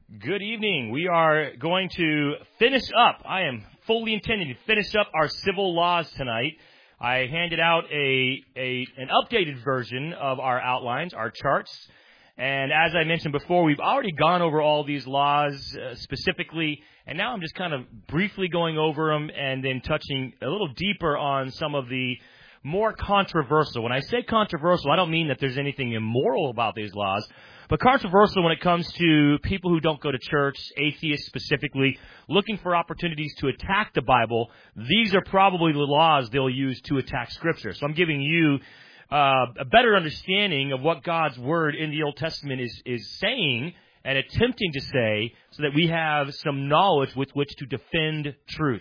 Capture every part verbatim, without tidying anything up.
Good evening. We are going to finish up. I am fully intending to finish up our civil laws tonight. I handed out a, a an updated version of our outlines, our charts. And as I mentioned before, we've already gone over all these laws uh, specifically, and now I'm just kind of briefly going over them and then touching a little deeper on some of the more controversial. When I say controversial, I don't mean that there's anything immoral about these laws, but controversial when it comes to people who don't go to church, atheists specifically, looking for opportunities to attack the Bible. These are probably the laws they'll use to attack Scripture. So I'm giving you uh, a better understanding of what God's Word in the Old Testament is, is saying and attempting to say, so that we have some knowledge with which to defend truth.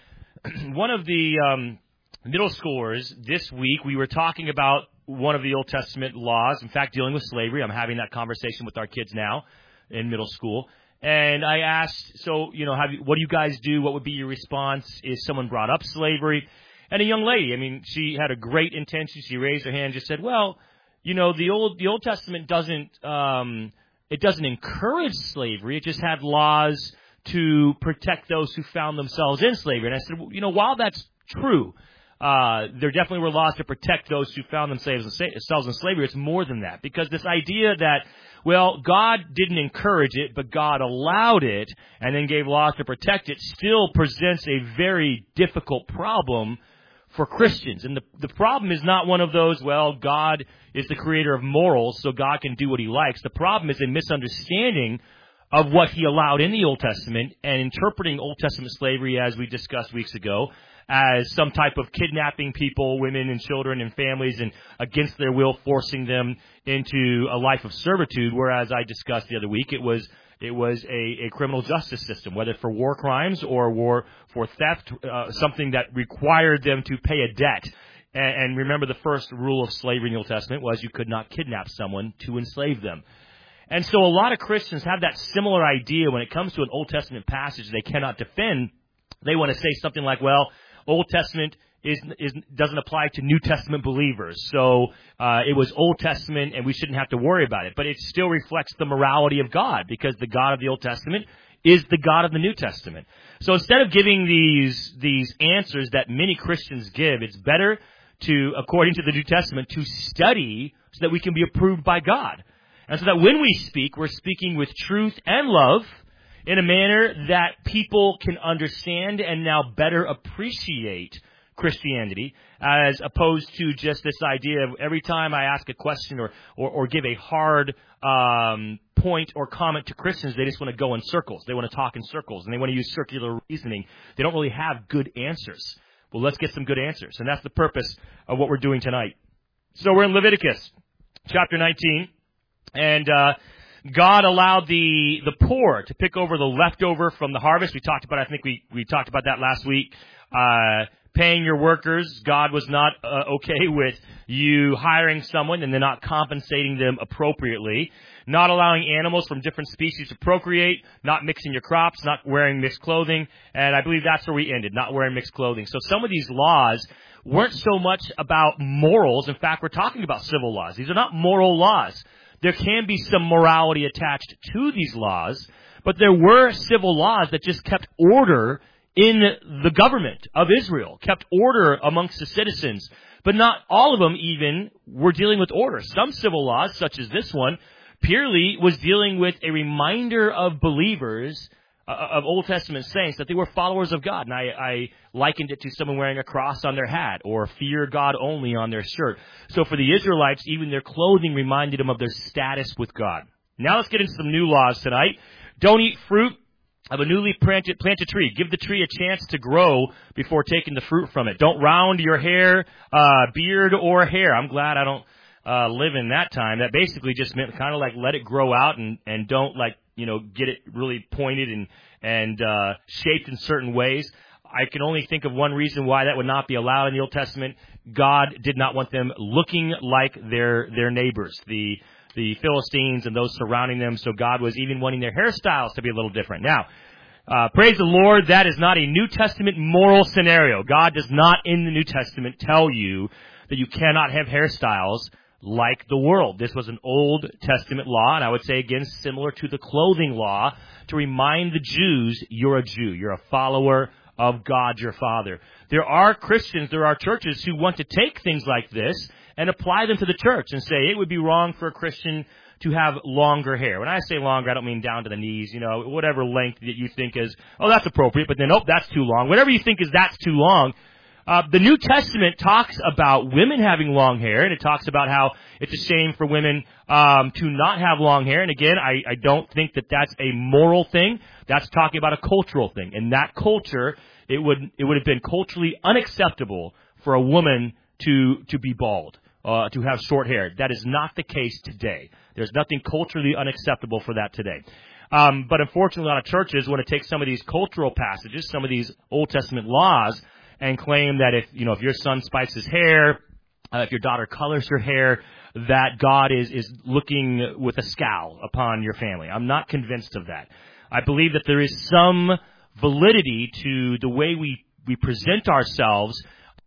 One of the um, middle schoolers this week, we were talking about one of the Old Testament laws, in fact, dealing with slavery. I'm having that conversation with our kids now in middle school. And I asked, so, you know, have you, what do you guys do? What would be your response if someone brought up slavery? And a young lady, I mean, she had a great intention. She raised her hand and just said, well, you know, the Old the Old Testament doesn't um, it doesn't encourage slavery. It just had laws to protect those who found themselves in slavery. And I said, well, you know, while that's true, Uh, there definitely were laws to protect those who found themselves in slavery. It's more than that, because this idea that, well, God didn't encourage it, but God allowed it and then gave laws to protect it still presents a very difficult problem for Christians. And the, the problem is not one of those, well, God is the creator of morals, so God can do what he likes. The problem is a misunderstanding of what he allowed in the Old Testament and interpreting Old Testament slavery, as we discussed weeks ago, as some type of kidnapping people, women and children and families, and against their will forcing them into a life of servitude, whereas I discussed the other week, it was it was a, a criminal justice system, whether for war crimes or war for theft, uh, something that required them to pay a debt. And, and remember, the first rule of slavery in the Old Testament was you could not kidnap someone to enslave them. And so a lot of Christians have that similar idea when it comes to an Old Testament passage they cannot defend. They want to say something like, well, Old Testament is, is doesn't apply to New Testament believers, so uh, it was Old Testament and we shouldn't have to worry about it. But it still reflects the morality of God, because the God of the Old Testament is the God of the New Testament. So instead of giving these these answers that many Christians give, it's better to, according to the New Testament, to study so that we can be approved by God. And so that when we speak, we're speaking with truth and love in a manner that people can understand and now better appreciate Christianity, as opposed to just this idea of every time I ask a question or, or, or give a hard um, point or comment to Christians, they just want to go in circles. They want to talk in circles, and they want to use circular reasoning. They don't really have good answers. Well, let's get some good answers, and that's the purpose of what we're doing tonight. So we're in Leviticus chapter nineteen, and uh God allowed the the poor to pick over the leftover from the harvest. We talked about, I think we, we talked about that last week. Uh, paying your workers. God was not uh, okay with you hiring someone and then not compensating them appropriately. Not allowing animals from different species to procreate. Not mixing your crops. Not wearing mixed clothing. And I believe that's where we ended, not wearing mixed clothing. So some of these laws weren't so much about morals. In fact, we're talking about civil laws. These are not moral laws. There can be some morality attached to these laws, but there were civil laws that just kept order in the government of Israel, kept order amongst the citizens. But not all of them even were dealing with order. Some civil laws, such as this one, purely was dealing with a reminder of believers, uh, of Old Testament saints, that they were followers of God. And I, I likened it to someone wearing a cross on their hat or fear God only on their shirt. So for the Israelites, even their clothing reminded them of their status with God. Now let's get into some new laws tonight. Don't eat fruit of a newly planted, planted tree. Give the tree a chance to grow before taking the fruit from it. Don't round your hair, uh, beard, or hair. I'm glad I don't uh, live in that time. That basically just meant kind of like let it grow out and, and don't like, you know, get it really pointed and, and uh, shaped in certain ways. I can only think of one reason why that would not be allowed in the Old Testament. God did not want them looking like their their neighbors, the the Philistines and those surrounding them. So God was even wanting their hairstyles to be a little different. Now, uh, praise the Lord, that is not a New Testament moral scenario. God does not in the New Testament tell you that you cannot have hairstyles like the world. This was an Old Testament law, and I would say, again, similar to the clothing law, to remind the Jews, you're a Jew. You're a follower of God, your Father. There are Christians, there are churches who want to take things like this and apply them to the church and say it would be wrong for a Christian to have longer hair. When I say longer, I don't mean down to the knees, you know, whatever length that you think is, oh, that's appropriate, but then, oh, that's too long. Whatever you think is that's too long. Uh, the New Testament talks about women having long hair, and it talks about how it's a shame for women um, to not have long hair. And again, I, I don't think that that's a moral thing. That's talking about a cultural thing. In that culture, it would it would have been culturally unacceptable for a woman to to be bald, uh, to have short hair. That is not the case today. There's nothing culturally unacceptable for that today. Um, but unfortunately, a lot of churches want to take some of these cultural passages, some of these Old Testament laws, and claim that if, you know, if your son spikes his hair, uh, if your daughter colors her hair, that God is, is looking with a scowl upon your family. I'm not convinced of that. I believe that there is some validity to the way we, we present ourselves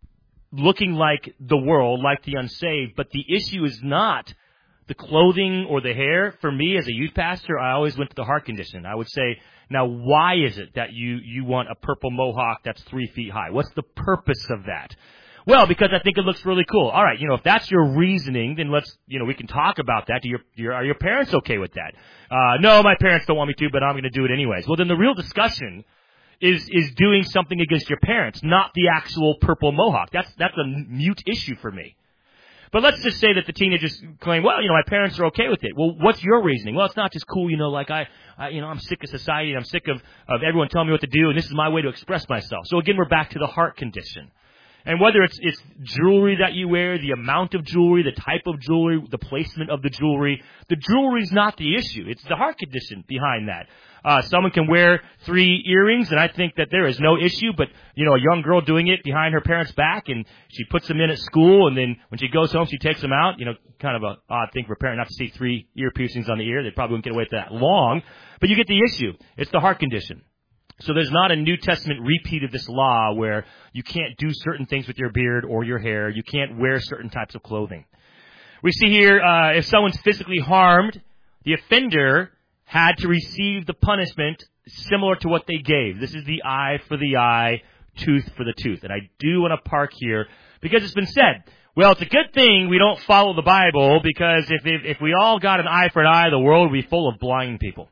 looking like the world, like the unsaved, but the issue is not the clothing or the hair. For me, as a youth pastor, I always went to the heart condition. I would say, now, why is it that you, you want a purple mohawk that's three feet high? What's the purpose of that? Well, because I think it looks really cool. All right, you know, if that's your reasoning, then let's, you know, we can talk about that. Do your, your, are your parents okay with that? Uh, no, my parents don't want me to, but I'm going to do it anyways. Well, then the real discussion is, is doing something against your parents, not the actual purple mohawk. That's, that's a mute issue for me. But let's just say that the teenagers claim, well, you know, my parents are okay with it. Well, what's your reasoning? Well, it's not just cool, you know, like I, I you know, I'm sick of society and I'm sick of, of everyone telling me what to do, and this is my way to express myself. So again, we're back to the heart condition. And whether it's, it's jewelry that you wear, the amount of jewelry, the type of jewelry, the placement of the jewelry, the jewelry's not the issue. It's the heart condition behind that. Uh, someone can wear three earrings, and I think that there is no issue, but, you know, a young girl doing it behind her parents' back, and she puts them in at school, and then when she goes home, she takes them out. You know, kind of a odd thing for a parent not to see three ear piercings on the ear. They probably wouldn't get away with that long, but you get the issue. It's the heart condition. So there's not a New Testament repeat of this law where you can't do certain things with your beard or your hair. You can't wear certain types of clothing. We see here, uh, if someone's physically harmed, the offender had to receive the punishment similar to what they gave. This is the eye for the eye, tooth for the tooth. And I do want to park here because it's been said, well, it's a good thing we don't follow the Bible because if, if, if we all got an eye for an eye, the world would be full of blind people.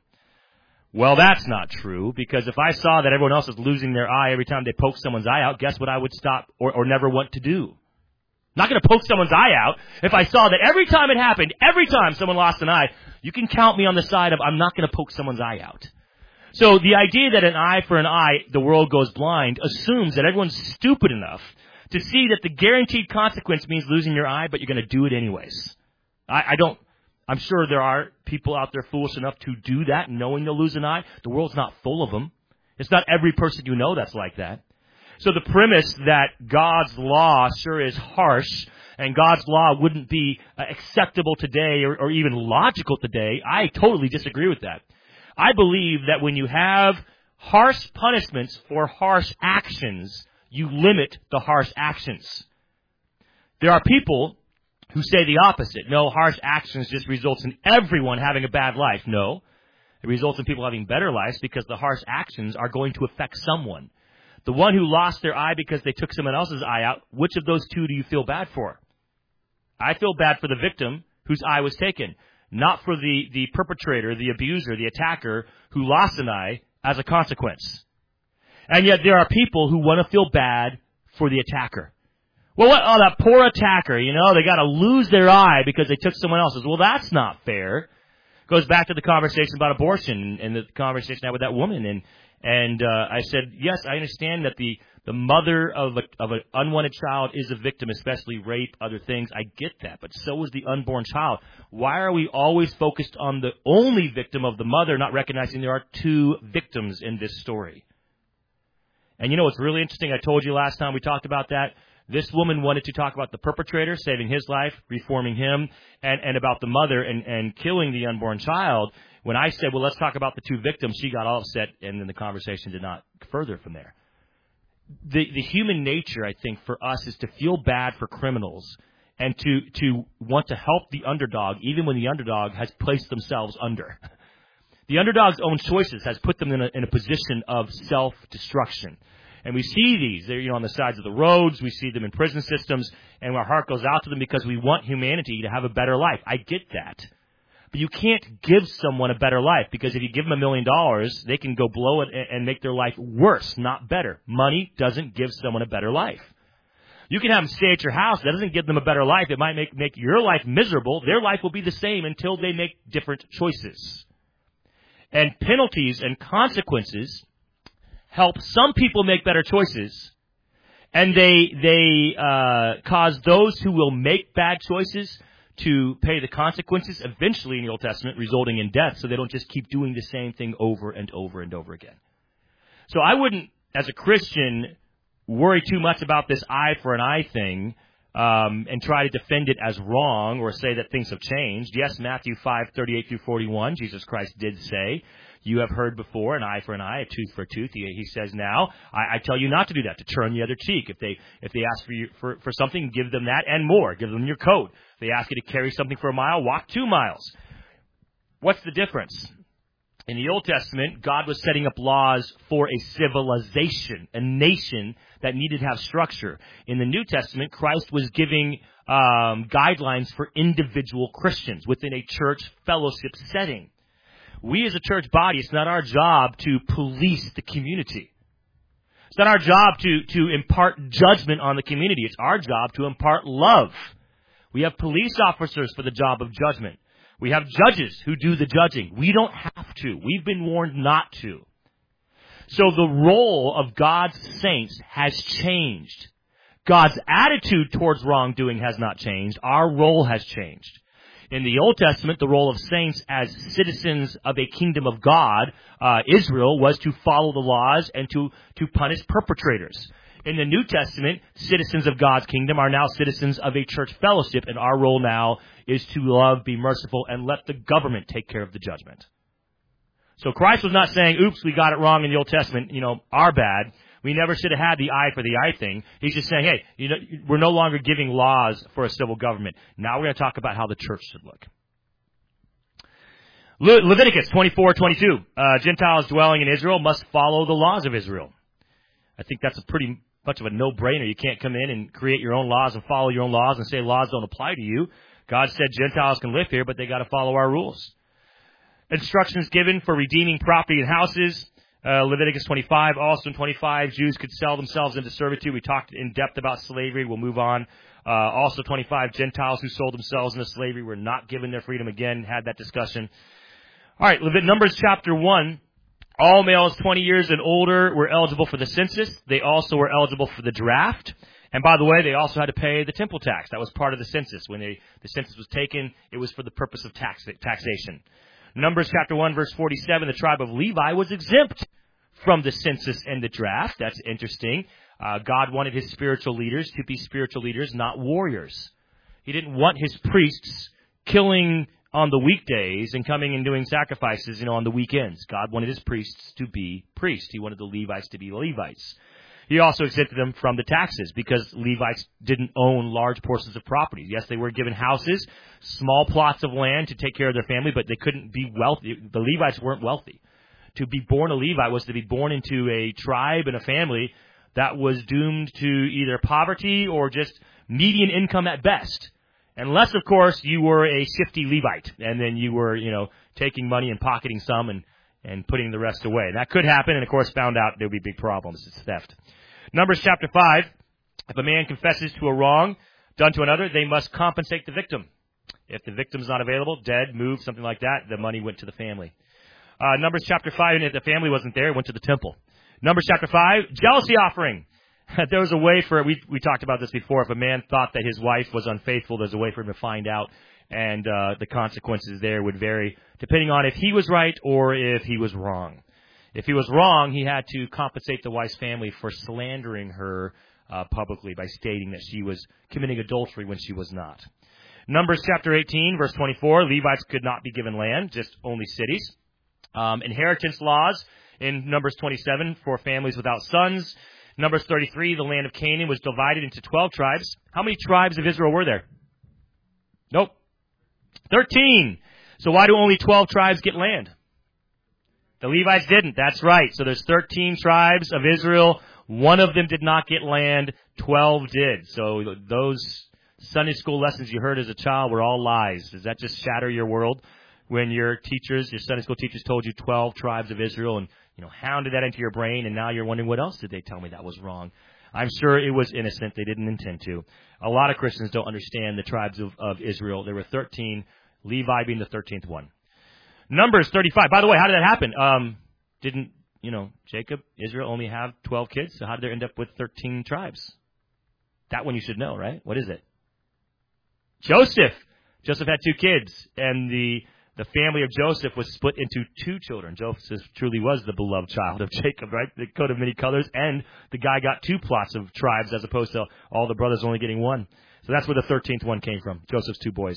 Well, that's not true, because if I saw that everyone else is losing their eye every time they poke someone's eye out, guess what I would stop or, or never want to do? Not going to poke someone's eye out. If I saw that every time it happened, every time someone lost an eye, you can count me on the side of I'm not going to poke someone's eye out. So the idea that an eye for an eye, the world goes blind, assumes that everyone's stupid enough to see that the guaranteed consequence means losing your eye, but you're going to do it anyways. I, I don't... I'm sure there are people out there foolish enough to do that, knowing they'll lose an eye. The world's not full of them. It's not every person you know that's like that. So the premise that God's law sure is harsh and God's law wouldn't be uh, acceptable today or, or even logical today, I totally disagree with that. I believe that when you have harsh punishments for harsh actions, you limit the harsh actions. There are people who say the opposite. No, harsh actions just results in everyone having a bad life. No, it results in people having better lives because the harsh actions are going to affect someone. The one who lost their eye because they took someone else's eye out, which of those two do you feel bad for? I feel bad for the victim whose eye was taken, not for the, the perpetrator, the abuser, the attacker who lost an eye as a consequence. And yet there are people who want to feel bad for the attacker. Well, what? Oh, that poor attacker, you know, they got to lose their eye because they took someone else's. Well, that's not fair. Goes back to the conversation about abortion and the conversation I had with that woman. And and uh, I said, yes, I understand that the, the mother of a, of an unwanted child is a victim, especially rape, other things. I get that. But so is the unborn child. Why are we always focused on the only victim of the mother, not recognizing there are two victims in this story? And you know what's really interesting? I told you last time we talked about that. This woman wanted to talk about the perpetrator, saving his life, reforming him, and, and about the mother and, and killing the unborn child. When I said, well, let's talk about the two victims, she got all upset, and then the conversation did not further from there. The, the human nature, I think, for us is to feel bad for criminals and to, to want to help the underdog, even when the underdog has placed themselves under. The underdog's own choices has put them in a, in a position of self-destruction. And we see these, they're, you know, on the sides of the roads, we see them in prison systems, and our heart goes out to them because we want humanity to have a better life. I get that. But you can't give someone a better life, because if you give them a million dollars, they can go blow it and make their life worse, not better. Money doesn't give someone a better life. You can have them stay at your house. That doesn't give them a better life. It might make, make your life miserable. Their life will be the same until they make different choices. And penalties and consequences help some people make better choices, and they they uh, cause those who will make bad choices to pay the consequences, eventually in the Old Testament, resulting in death, so they don't just keep doing the same thing over and over and over again. So I wouldn't, as a Christian, worry too much about this eye for an eye thing um, and try to defend it as wrong or say that things have changed. Yes, Matthew five, thirty-eight through forty-one, Jesus Christ did say, you have heard before, an eye for an eye, a tooth for a tooth. He, he says now, I, I tell you not to do that, to turn the other cheek. If they if they ask for you for, for something, give them that and more. Give them your coat. If they ask you to carry something for a mile, walk two miles. What's the difference? In the Old Testament, God was setting up laws for a civilization, a nation that needed to have structure. In the New Testament, Christ was giving um, guidelines for individual Christians within a church fellowship setting. We as a church body, it's not our job to police the community. It's not our job to, to impart judgment on the community. It's our job to impart love. We have police officers for the job of judgment. We have judges who do the judging. We don't have to. We've been warned not to. So the role of God's saints has changed. God's attitude towards wrongdoing has not changed. Our role has changed. In the Old Testament, the role of saints as citizens of a kingdom of God, uh, Israel, was to follow the laws and to, to punish perpetrators. In the New Testament, citizens of God's kingdom are now citizens of a church fellowship, and our role now is to love, be merciful, and let the government take care of the judgment. So Christ was not saying, oops, we got it wrong in the Old Testament, you know, our bad. We never should have had the eye for the eye thing. He's just saying, hey, you know, we're no longer giving laws for a civil government. Now we're going to talk about how the church should look. Le- Leviticus twenty-four twenty-two. Uh, Gentiles dwelling in Israel must follow the laws of Israel. I think that's a pretty much of a no-brainer. You can't come in and create your own laws and follow your own laws and say laws don't apply to you. God said Gentiles can live here, but they got to follow our rules. Instructions given for redeeming property and houses. Uh, Leviticus twenty-five, also in twenty-five, Jews could sell themselves into servitude. We talked in depth about slavery. We'll move on. Uh, also twenty-five, Gentiles who sold themselves into slavery were not given their freedom. Again, had that discussion. All right, Levit- Numbers chapter one. All males twenty years and older were eligible for the census. They also were eligible for the draft. And by the way, they also had to pay the temple tax. That was part of the census. When they, the census was taken, it was for the purpose of tax, taxation. Numbers chapter one, verse forty-seven, the tribe of Levi was exempt from the census and the draft. That's interesting. Uh, God wanted his spiritual leaders to be spiritual leaders, not warriors. He didn't want his priests killing on the weekdays and coming and doing sacrifices, you know, on the weekends. God wanted his priests to be priests. He wanted the Levites to be Levites. He also exempted them from the taxes because Levites didn't own large portions of property. Yes, they were given houses, small plots of land to take care of their family, but they couldn't be wealthy. The Levites weren't wealthy. To be born a Levite was to be born into a tribe and a family that was doomed to either poverty or just median income at best. Unless, of course, you were a shifty Levite, and then you were, you know, taking money and pocketing some and, and putting the rest away. That could happen, and, of course, found out there would be big problems. It's theft. Numbers chapter five, if a man confesses to a wrong done to another, they must compensate the victim. If the victim's not available, dead, moved, something like that, the money went to the family. Uh, Numbers chapter five, and if the family wasn't there, it went to the temple. Numbers chapter five, jealousy offering. There was a way for, we we talked about this before, if a man thought that his wife was unfaithful, there's a way for him to find out, and uh, the consequences there would vary depending on if he was right or if he was wrong. If he was wrong, he had to compensate the wife's family for slandering her uh, publicly by stating that she was committing adultery when she was not. Numbers chapter eighteen, verse twenty-four, Levites could not be given land, just only cities. Um, inheritance laws in Numbers twenty-seven for families without sons. Numbers thirty-three, the land of Canaan was divided into twelve tribes. How many tribes of Israel were there? Nope. thirteen. So why do only twelve tribes get land? The Levites didn't. That's right. So there's thirteen tribes of Israel. One of them did not get land. twelve did. So those Sunday school lessons you heard as a child were all lies. Does that just shatter your world when your teachers, your Sunday school teachers told you twelve tribes of Israel and, you know, hounded that into your brain, and now you're wondering, what else did they tell me that was wrong? I'm sure it was innocent. They didn't intend to. A lot of Christians don't understand the tribes of, of Israel. There were thirteen, Levi being the thirteenth one. Numbers thirty-five. By the way, how did that happen? Um, didn't, you know, Jacob, Israel only have twelve kids? So how did they end up with thirteen tribes? That one you should know, right? What is it? Joseph. Joseph had two kids, and the the family of Joseph was split into two children. Joseph truly was the beloved child of Jacob, right? The coat of many colors, and the guy got two plots of tribes as opposed to all the brothers only getting one. So that's where the thirteenth one came from, Joseph's two boys.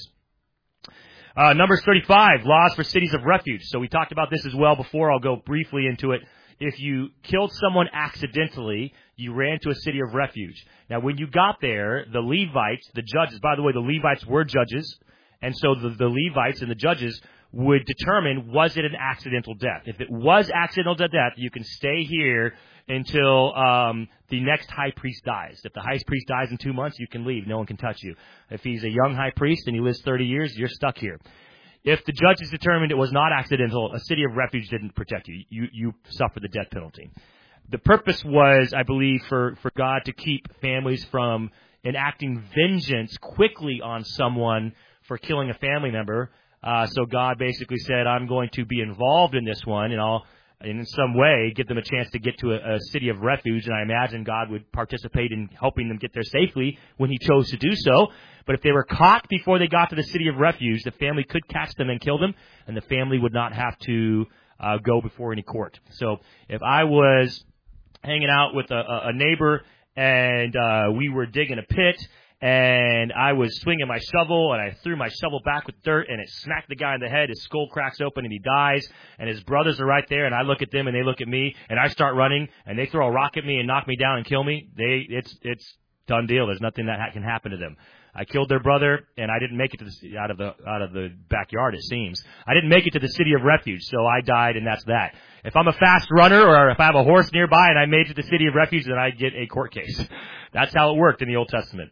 Uh, Numbers thirty-five, laws for cities of refuge. So we talked about this as well before. I'll go briefly into it. If you killed someone accidentally, you ran to a city of refuge. Now, when you got there, the Levites, the judges, by the way, the Levites were judges, and so the, the Levites and the judges would determine, was it an accidental death? If it was accidental death, you can stay here until um, the next high priest dies. If the high priest dies in two months, you can leave. No one can touch you. If he's a young high priest and he lives thirty years, you're stuck here. If the judges determined it was not accidental, a city of refuge didn't protect you. You, you suffered the death penalty. The purpose was, I believe, for, for God to keep families from enacting vengeance quickly on someone for killing a family member. Uh, so God basically said, I'm going to be involved in this one, and I'll, in some way, give them a chance to get to a, a city of refuge. And I imagine God would participate in helping them get there safely when he chose to do so. But if they were caught before they got to the city of refuge, the family could catch them and kill them, and the family would not have to uh, go before any court. So if I was hanging out with a, a neighbor and uh, we were digging a pit, and I was swinging my shovel, and I threw my shovel back with dirt, and it smacked the guy in the head. His skull cracks open, and he dies. And his brothers are right there, and I look at them, and they look at me, and I start running, and they throw a rock at me and knock me down and kill me. They, it's, it's done deal. There's nothing that can happen to them. I killed their brother, and I didn't make it to the, out of the out of the backyard. It seems I didn't make it to the city of refuge, so I died, and that's that. If I'm a fast runner, or if I have a horse nearby, and I made it to the city of refuge, then I get a court case. That's how it worked in the Old Testament.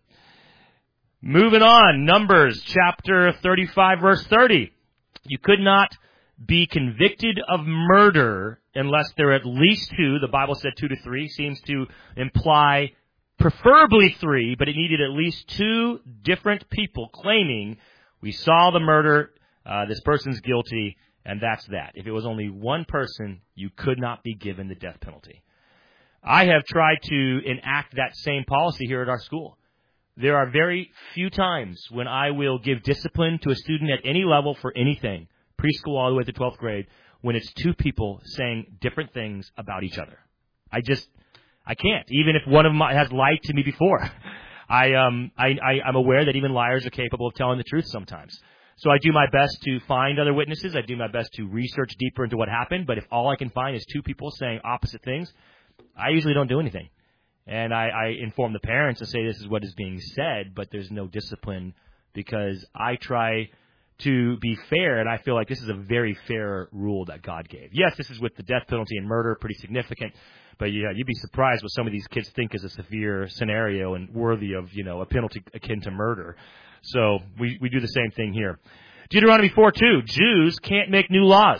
Moving on, Numbers chapter thirty-five, verse thirty. You could not be convicted of murder unless there are at least two. The Bible said two to three. Seems to imply preferably three, but it needed at least two different people claiming, we saw the murder, uh, this person's guilty, and that's that. If it was only one person, you could not be given the death penalty. I have tried to enact that same policy here at our school. There are very few times when I will give discipline to a student at any level for anything, preschool all the way to twelfth grade, when it's two people saying different things about each other. I just, I can't, even if one of them has lied to me before. I, um, I, I, I'm aware that even liars are capable of telling the truth sometimes. So I do my best to find other witnesses. I do my best to research deeper into what happened. But if all I can find is two people saying opposite things, I usually don't do anything. And I, I inform the parents and say this is what is being said, but there's no discipline because I try to be fair, and I feel like this is a very fair rule that God gave. Yes, this is with the death penalty and murder, pretty significant, but yeah, you'd be surprised what some of these kids think is a severe scenario and worthy of, you know, a penalty akin to murder. So we, we do the same thing here. Deuteronomy four two, Jews can't make new laws.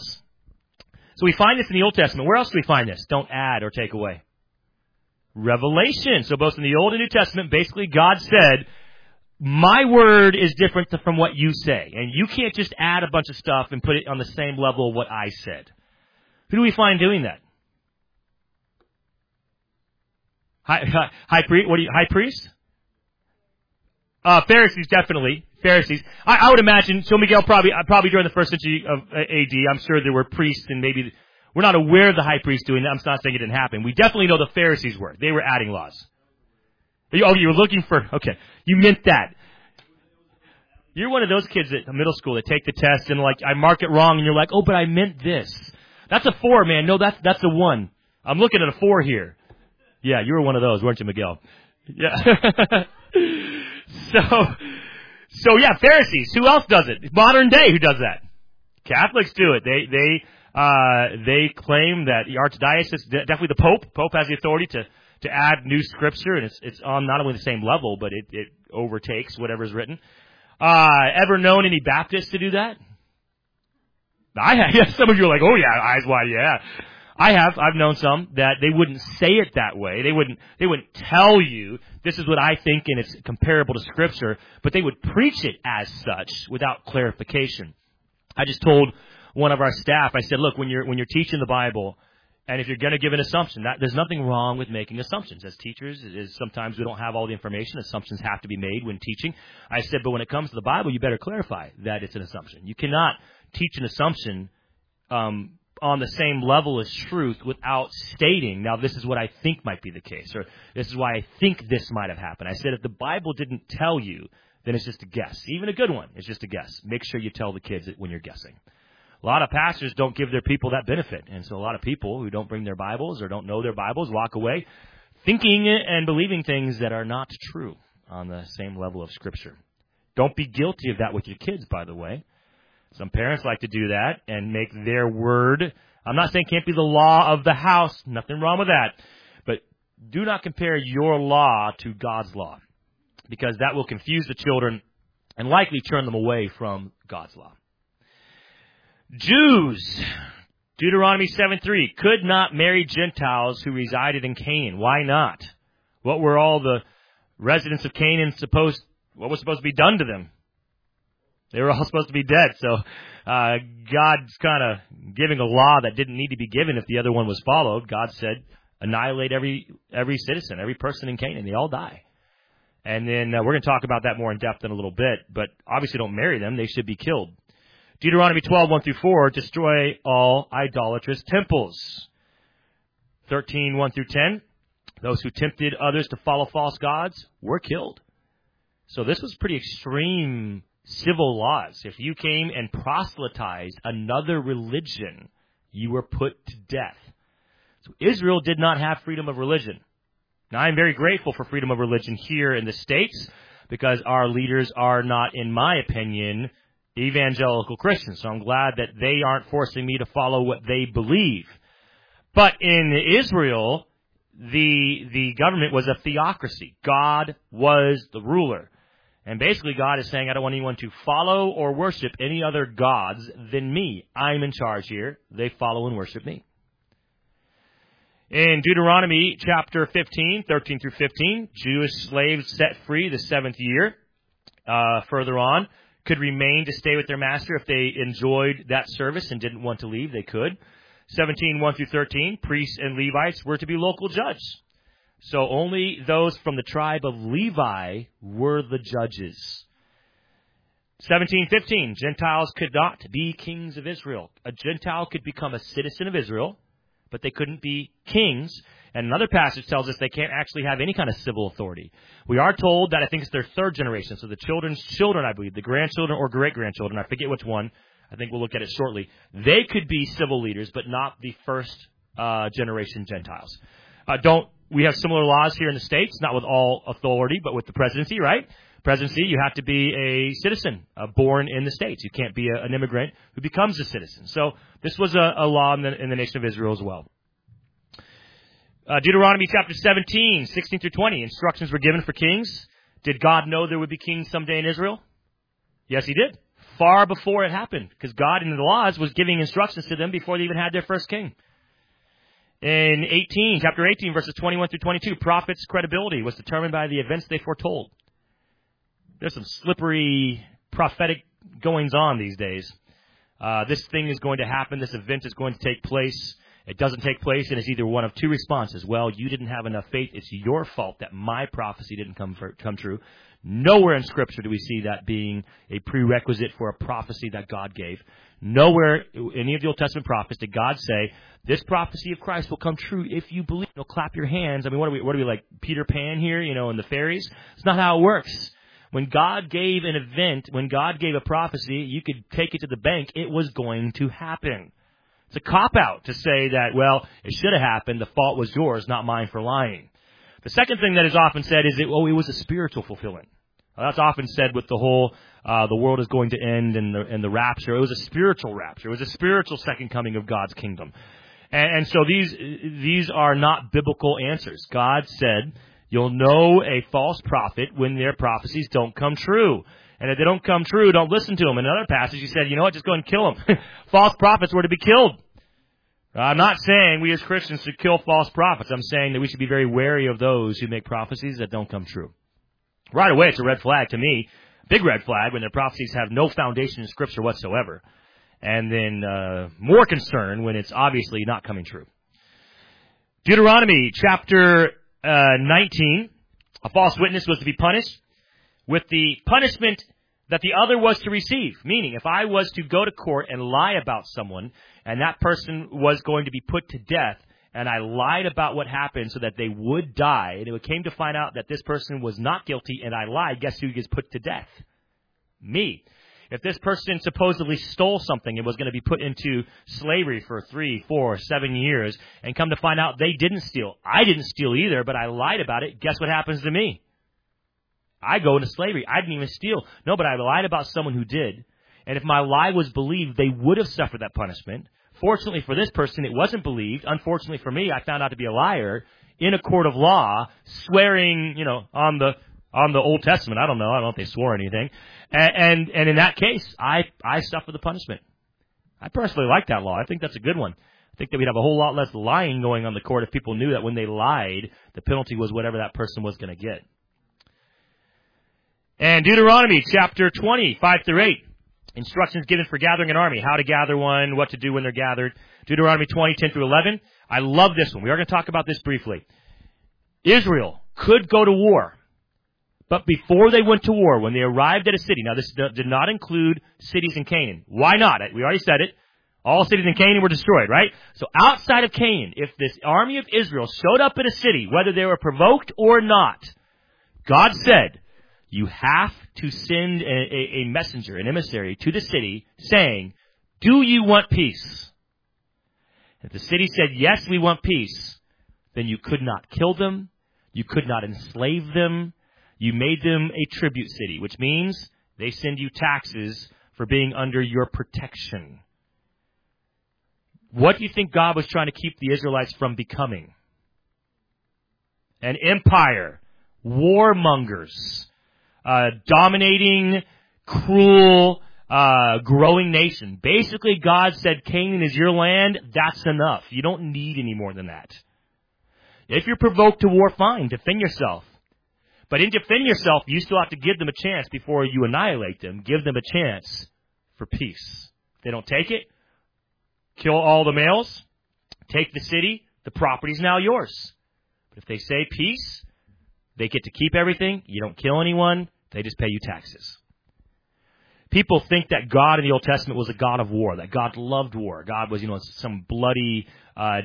So we find this in the Old Testament. Where else do we find this? Don't add or take away. Revelation. So both in the Old and New Testament, basically God said, my word is different from what you say. And you can't just add a bunch of stuff and put it on the same level of what I said. Who do we find doing that? High, high, high priest? What do you, high priest? Uh, Pharisees, definitely. Pharisees. I, I would imagine, so Miguel, probably, probably during the first century of A D, I'm sure there were priests and maybe, we're not aware of the high priest doing that. I'm not saying it didn't happen. We definitely know the Pharisees were. They were adding laws. Oh, you were looking for, okay. You meant that. You're one of those kids at middle school that take the test and like, I mark it wrong and you're like, oh, but I meant this. That's a four, man. No, that's, that's a one. I'm looking at a four here. Yeah, you were one of those, weren't you, Miguel? Yeah. so, So yeah, Pharisees. Who else does it? Modern day, who does that? Catholics do it. They they uh, they claim that the archdiocese, definitely the Pope. Pope has the authority to, to add new scripture, and it's it's on not only the same level, but it, it overtakes whatever is written. Uh, ever known any Baptists to do that? I have. Yeah, some of you are like, oh yeah, eyes wide, yeah. I have. I've known some that they wouldn't say it that way. They wouldn't. They wouldn't tell you this is what I think and it's comparable to Scripture, but they would preach it as such without clarification. I just told one of our staff. I said, look, when you're when you're teaching the Bible, and if you're going to give an assumption, that there's nothing wrong with making assumptions. As teachers, is sometimes we don't have all the information. Assumptions have to be made when teaching. I said, but when it comes to the Bible, you better clarify that it's an assumption. You cannot teach an assumption um, on the same level as truth without stating, now this is what I think might be the case, or this is why I think this might have happened. I said, if the Bible didn't tell you, then it's just a guess. Even a good one, it's just a guess. Make sure you tell the kids it when you're guessing. A lot of pastors don't give their people that benefit, and so a lot of people who don't bring their Bibles or don't know their Bibles walk away thinking and believing things that are not true on the same level of Scripture. Don't be guilty of that with your kids, by the way. Some parents like to do that and make their word. I'm not saying it can't be the law of the house. Nothing wrong with that. But do not compare your law to God's law, because that will confuse the children and likely turn them away from God's law. Jews, Deuteronomy seven three, could not marry Gentiles who resided in Canaan. Why not? What were all the residents of Canaan supposed, what was supposed to be done to them? They were all supposed to be dead. So uh, God's kind of giving a law that didn't need to be given if the other one was followed. God said, annihilate every every citizen, every person in Canaan. They all die. And then uh, we're going to talk about that more in depth in a little bit. But obviously don't marry them. They should be killed. Deuteronomy twelve, one through four, destroy all idolatrous temples. thirteen, one through ten, those who tempted others to follow false gods were killed. So this was pretty extreme civil laws. If you came and proselytized another religion, you were put to death. So Israel did not have freedom of religion. Now, I'm very grateful for freedom of religion here in the States, because our leaders are not, in my opinion, evangelical Christians. So I'm glad that they aren't forcing me to follow what they believe. But in Israel, the the government was a theocracy. God was the ruler. And basically God is saying, I don't want anyone to follow or worship any other gods than me. I'm in charge here. They follow and worship me. In Deuteronomy chapter fifteen, thirteen through fifteen, Jewish slaves set free the seventh year. Uh, further on, could remain to stay with their master if they enjoyed that service and didn't want to leave. They could. seventeen, one through thirteen, priests and Levites were to be local judges. So only those from the tribe of Levi were the judges. seventeen fifteen, Gentiles could not be kings of Israel. A Gentile could become a citizen of Israel, but they couldn't be kings. And another passage tells us they can't actually have any kind of civil authority. We are told that I think it's their third generation, so the children's children, I believe, the grandchildren or great-grandchildren, I forget which one, I think we'll look at it shortly. They could be civil leaders, but not the first uh, generation Gentiles. Uh, don't we have similar laws here in the States? Not with all authority, but with the presidency, right? Presidency, you have to be a citizen uh, born in the States. You can't be a, an immigrant who becomes a citizen. So this was a, a law in the, in the nation of Israel as well. Uh, Deuteronomy chapter seventeen, sixteen through twenty, instructions were given for kings. Did God know there would be kings someday in Israel? Yes, he did. Far before it happened, because God in the laws was giving instructions to them before they even had their first king. In eighteen, chapter eighteen, verses twenty-one through twenty-two, prophets' credibility was determined by the events they foretold. There's some slippery prophetic goings on these days. Uh, this thing is going to happen. This event is going to take place. It doesn't take place, and it's either one of two responses. Well, you didn't have enough faith. It's your fault that my prophecy didn't come for, come true. Nowhere in Scripture do we see that being a prerequisite for a prophecy that God gave. Nowhere in any of the Old Testament prophets did God say, this prophecy of Christ will come true if you believe. You'll clap your hands. I mean, what are we, what are we like, Peter Pan here, you know, and the fairies? It's not how it works. When God gave an event, when God gave a prophecy, you could take it to the bank. It was going to happen. It's a cop-out to say that, well, it should have happened. The fault was yours, not mine for lying. The second thing that is often said is that, oh, it was a spiritual fulfillment. That's often said with the whole, uh, the world is going to end and the, and the rapture. It was a spiritual rapture. It was a spiritual second coming of God's kingdom. And, and so these, these are not biblical answers. God said, you'll know a false prophet when their prophecies don't come true. And if they don't come true, don't listen to them. In another passage, he said, you know what, just go and kill them. False prophets were to be killed. I'm not saying we as Christians should kill false prophets. I'm saying that we should be very wary of those who make prophecies that don't come true. Right away, it's a red flag to me, big red flag, when their prophecies have no foundation in Scripture whatsoever. And then uh, more concern when it's obviously not coming true. Deuteronomy chapter uh, nineteen, a false witness was to be punished with the punishment that the other was to receive. Meaning, if I was to go to court and lie about someone, and that person was going to be put to death, and I lied about what happened so that they would die, and it came to find out that this person was not guilty, and I lied, guess who gets put to death? Me. If this person supposedly stole something and was going to be put into slavery for three, four, seven years, and come to find out they didn't steal, I didn't steal either, but I lied about it, guess what happens to me? I go into slavery. I didn't even steal. No, but I lied about someone who did. And if my lie was believed, they would have suffered that punishment. Fortunately for this person, it wasn't believed. Unfortunately for me, I found out to be a liar in a court of law, swearing, you know, on the on the Old Testament. I don't know. I don't know if they swore anything. And and, and in that case, I, I suffered the punishment. I personally like that law. I think that's a good one. I think that we'd have a whole lot less lying going on the court if people knew that when they lied, the penalty was whatever that person was going to get. And Deuteronomy chapter twenty, five through eight. Instructions given for gathering an army, how to gather one, what to do when they're gathered. Deuteronomy twenty, ten through eleven. I love this one. We are going to talk about this briefly. Israel could go to war, but before they went to war, when they arrived at a city, now this did not include cities in Canaan. Why not? We already said it. All cities in Canaan were destroyed, right? So outside of Canaan, if this army of Israel showed up at a city, whether they were provoked or not, God said, you have to send a, a, a messenger, an emissary, to the city saying, do you want peace? If the city said, yes, we want peace, then you could not kill them. You could not enslave them. You made them a tribute city, which means they send you taxes for being under your protection. What do you think God was trying to keep the Israelites from becoming? An empire, warmongers, Uh, dominating, cruel, uh, growing nation. Basically, God said, Canaan is your land. That's enough. You don't need any more than that. If you're provoked to war, fine. Defend yourself. But in defend yourself, you still have to give them a chance before you annihilate them. Give them a chance for peace. If they don't take it, kill all the males, take the city, the property's now yours. But if they say peace, they get to keep everything. You don't kill anyone. They just pay you taxes. People think that God in the Old Testament was a God of war, that God loved war. God was, you know, some bloody uh,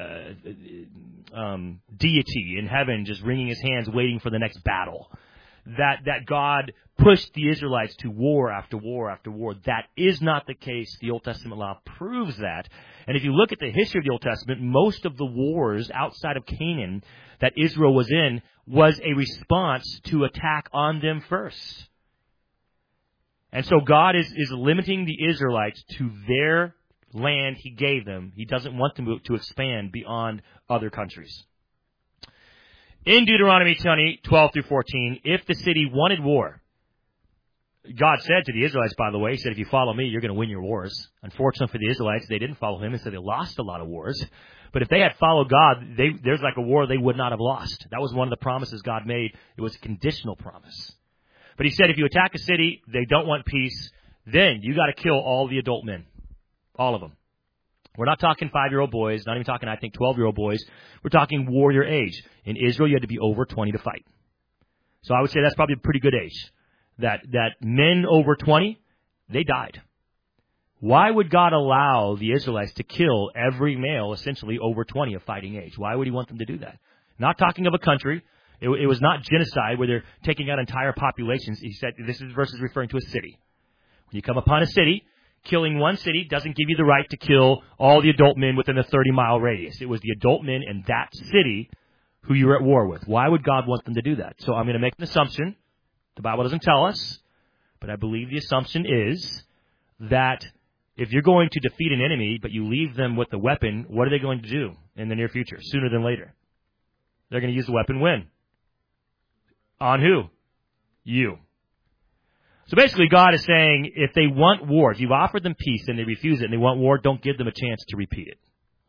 uh, um, deity in heaven just wringing his hands waiting for the next battle. That, that God pushed the Israelites to war after war after war. That is not the case. The Old Testament law proves that. And if you look at the history of the Old Testament, most of the wars outside of Canaan that Israel was in was a response to attack on them first. And so God is, is limiting the Israelites to their land he gave them. He doesn't want them to expand beyond other countries. In Deuteronomy twenty, twelve through fourteen, if the city wanted war, God said to the Israelites, by the way, he said, if you follow me, you're going to win your wars. Unfortunately for the Israelites, they didn't follow him, and so they lost a lot of wars. But if they had followed God, they, there's like a war they would not have lost. That was one of the promises God made. It was a conditional promise. But he said, if you attack a city, they don't want peace, then you got to kill all the adult men. All of them. We're not talking five-year-old boys, not even talking, I think, twelve-year-old boys. We're talking warrior age. In Israel, you had to be over twenty to fight. So I would say that's probably a pretty good age. That that men over twenty, they died. Why would God allow the Israelites to kill every male, essentially, over twenty of fighting age? Why would he want them to do that? Not talking of a country. It, it was not genocide where they're taking out entire populations. He said, this is versus referring to a city. When you come upon a city, killing one city doesn't give you the right to kill all the adult men within a thirty-mile radius. It was the adult men in that city who you were at war with. Why would God want them to do that? So I'm going to make an assumption The Bible doesn't tell us, but I believe the assumption is that if you're going to defeat an enemy, but you leave them with the weapon, what are they going to do in the near future, sooner than later? They're going to use the weapon when? On who? You. So basically, God is saying, if they want war, if you've offered them peace and they refuse it and they want war, don't give them a chance to repeat it.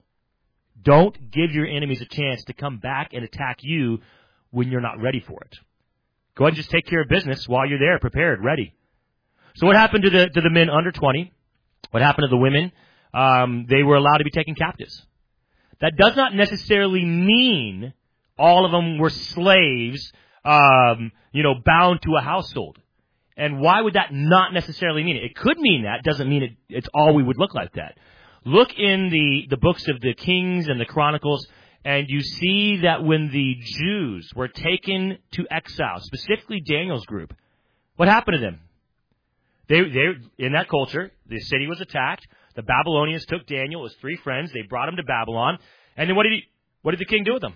Don't give your enemies a chance to come back and attack you when you're not ready for it. Go ahead and just take care of business while you're there, prepared, ready. So what happened to the to the men under twenty? What happened to the women? Um, they were allowed to be taken captives. That does not necessarily mean all of them were slaves, um, you know, bound to a household. And why would that not necessarily mean it? It could mean that. Doesn't mean it, it's all we would look like that. Look in the, the books of the Kings and the Chronicles, and you see that when the Jews were taken to exile, specifically Daniel's group, what happened to them? They, they, in that culture, the city was attacked. The Babylonians took Daniel, his three friends. They brought him to Babylon. And then what did he, what did the king do with them?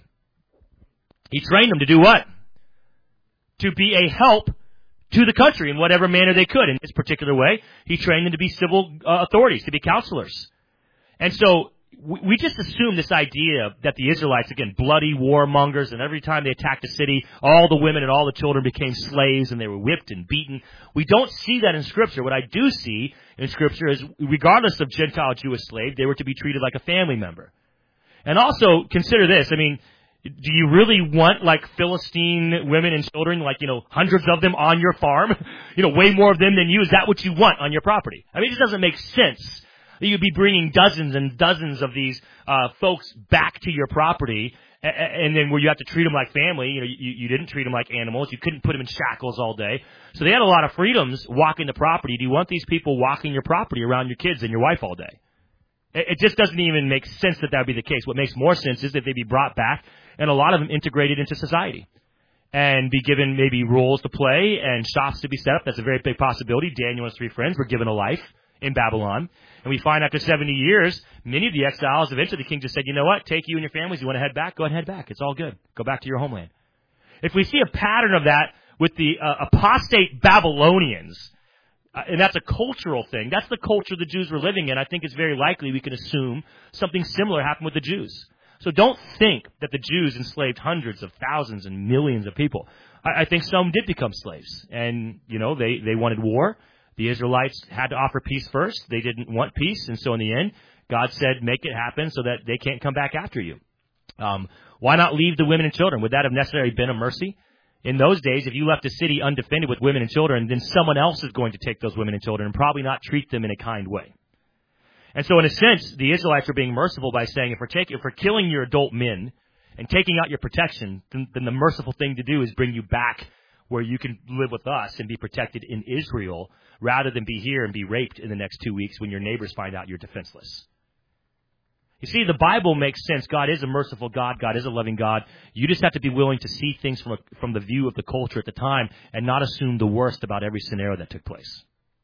He trained them to do what? To be a help to the country in whatever manner they could. In this particular way, he trained them to be civil uh, authorities, to be counselors. And so we, we just assume this idea that the Israelites, again, bloody warmongers, and every time they attacked a city, all the women and all the children became slaves and they were whipped and beaten. We don't see that in Scripture. What I do see in Scripture is, regardless of Gentile Jewish slave, they were to be treated like a family member. And also, consider this, I mean, do you really want, like, Philistine women and children, like, you know, hundreds of them on your farm? You know, way more of them than you? Is that what you want on your property? I mean, it just doesn't make sense. You'd be bringing dozens and dozens of these uh folks back to your property, and, and then where you have to treat them like family. You know, you, you didn't treat them like animals. You couldn't put them in shackles all day. So they had a lot of freedoms walking the property. Do you want these people walking your property around your kids and your wife all day? It, it just doesn't even make sense that that would be the case. What makes more sense is that they be brought back, and a lot of them integrated into society, and be given maybe roles to play and shops to be set up. That's a very big possibility. Daniel and his three friends were given a life in Babylon. And we find after seventy years, many of the exiles, eventually the king just said, you know what, take you and your families, you want to head back? Go ahead and head back. It's all good. Go back to your homeland. If we see a pattern of that with the uh, apostate Babylonians, uh, and that's a cultural thing, that's the culture the Jews were living in, I think it's very likely we can assume something similar happened with the Jews. So don't think that the Jews enslaved hundreds of thousands and millions of people. I, I think some did become slaves. And, you know, they, they wanted war. The Israelites had to offer peace first. They didn't want peace. And so in the end, God said, make it happen so that they can't come back after you. Um, why not leave the women and children? Would that have necessarily been a mercy? In those days, if you left a city undefended with women and children, then someone else is going to take those women and children and probably not treat them in a kind way. And so in a sense, the Israelites are being merciful by saying, if we're taking, if we're killing your adult men and taking out your protection, then, then the merciful thing to do is bring you back where you can live with us and be protected in Israel, rather than be here and be raped in the next two weeks when your neighbors find out you're defenseless. You see, the Bible makes sense. God is a merciful God. God is a loving God. You just have to be willing to see things from a, from the view of the culture at the time and not assume the worst about every scenario that took place.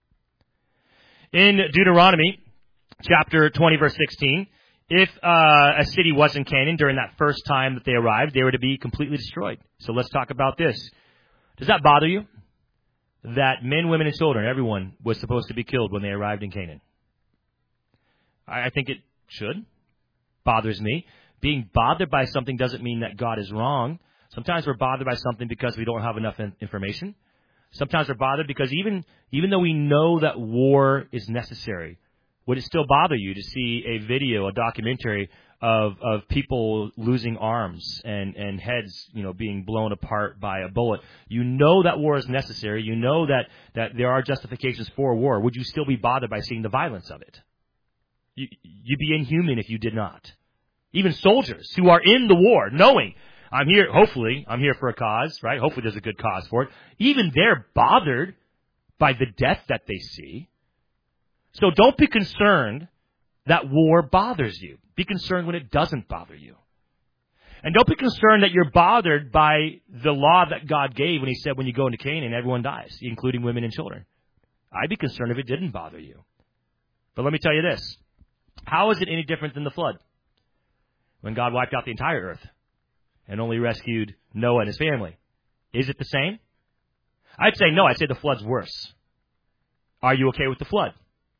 In Deuteronomy chapter twenty, verse sixteen, if uh, a city was in Canaan during that first time that they arrived, they were to be completely destroyed. So let's talk about this. Does that bother you? That men, women, and children, everyone was supposed to be killed when they arrived in Canaan? I, I think it should. Bothers me. Being bothered by something doesn't mean that God is wrong. Sometimes we're bothered by something because we don't have enough in- information. Sometimes we're bothered because even even though we know that war is necessary, would it still bother you to see a video, a documentary of of people losing arms and, and heads, you know, being blown apart by a bullet? You know that war is necessary. You know that, that there are justifications for war. Would you still be bothered by seeing the violence of it? You, you'd be inhuman if you did not. Even soldiers who are in the war, knowing, I'm here, hopefully, I'm here for a cause, right? Hopefully there's a good cause for it. Even they're bothered by the death that they see. So don't be concerned that war bothers you. Be concerned when it doesn't bother you. And don't be concerned that you're bothered by the law that God gave when he said when you go into Canaan, everyone dies, including women and children. I'd be concerned if it didn't bother you. But let me tell you this. How is it any different than the flood? When God wiped out the entire earth and only rescued Noah and his family. Is it the same? I'd say no. I'd say the flood's worse. Are you okay with the flood?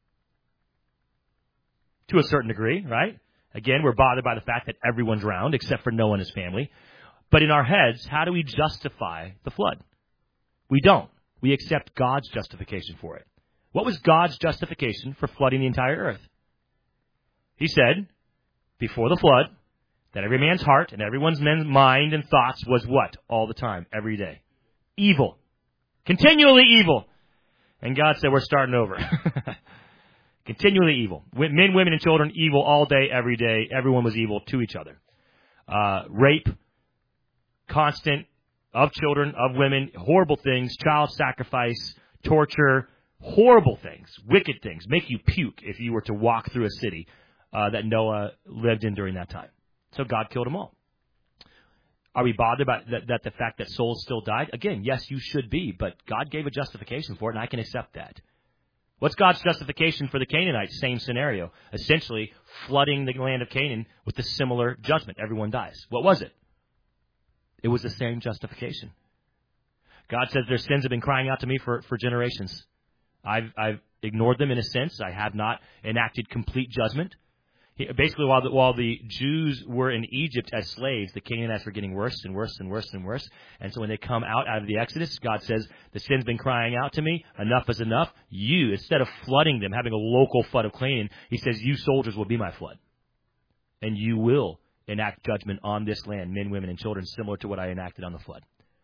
To a certain degree, right? Again, we're bothered by the fact that everyone drowned except for Noah and his family. But in our heads, how do we justify the flood? We don't. We accept God's justification for it. What was God's justification for flooding the entire earth? He said, before the flood, that every man's heart and everyone's mind and thoughts was what? All the time, every day. Evil. Continually evil. And God said, we're starting over. Continually evil. Men, women, and children, evil all day, every day. Everyone was evil to each other. Uh, rape, constant, of children, of women, horrible things, child sacrifice, torture, horrible things, wicked things, make you puke if you were to walk through a city uh, that Noah lived in during that time. So God killed them all. Are we bothered about that, that the fact that souls still died? Again, yes, you should be, but God gave a justification for it, and I can accept that. What's God's justification for the Canaanites? Same scenario. Essentially, flooding the land of Canaan with a similar judgment. Everyone dies. What was it? It was the same justification. God says their sins have been crying out to me for, for generations. I've, I've ignored them in a sense. I have not enacted complete judgment. Basically, while the, while the Jews were in Egypt as slaves, the Canaanites were getting worse and worse and worse and worse. And so when they come out, out of the Exodus, God says, the sin's been crying out to me. Enough is enough. You, instead of flooding them, having a local flood of Canaan, he says, you soldiers will be my flood. And you will enact judgment on this land, men, women, and children, similar to what I enacted on the flood.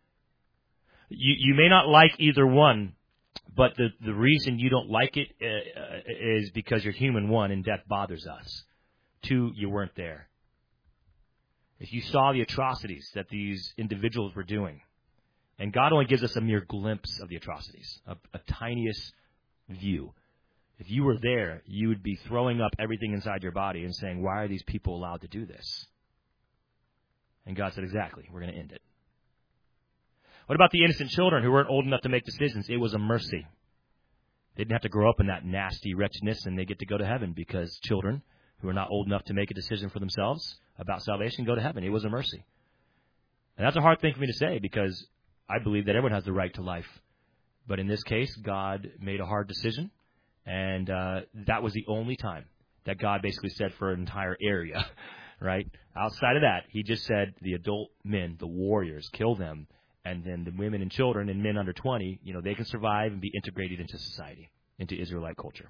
You, you may not like either one, but the, the reason you don't like it uh, is because you're human, one, and death bothers us. Two, you weren't there. If you saw the atrocities that these individuals were doing, and God only gives us a mere glimpse of the atrocities, a, a tiniest view. If you were there, you would be throwing up everything inside your body and saying, why are these people allowed to do this? And God said, exactly, we're going to end it. What about the innocent children who weren't old enough to make decisions? It was a mercy. They didn't have to grow up in that nasty wretchedness, and they get to go to heaven because children who are not old enough to make a decision for themselves about salvation go to heaven. It was a mercy. And that's a hard thing for me to say because I believe that everyone has the right to life. But in this case, God made a hard decision, and uh, that was the only time that God basically said for an entire area, right? Outside of that, he just said the adult men, the warriors, kill them, and then the women and children and men under twenty, you know, they can survive and be integrated into society, into Israelite culture.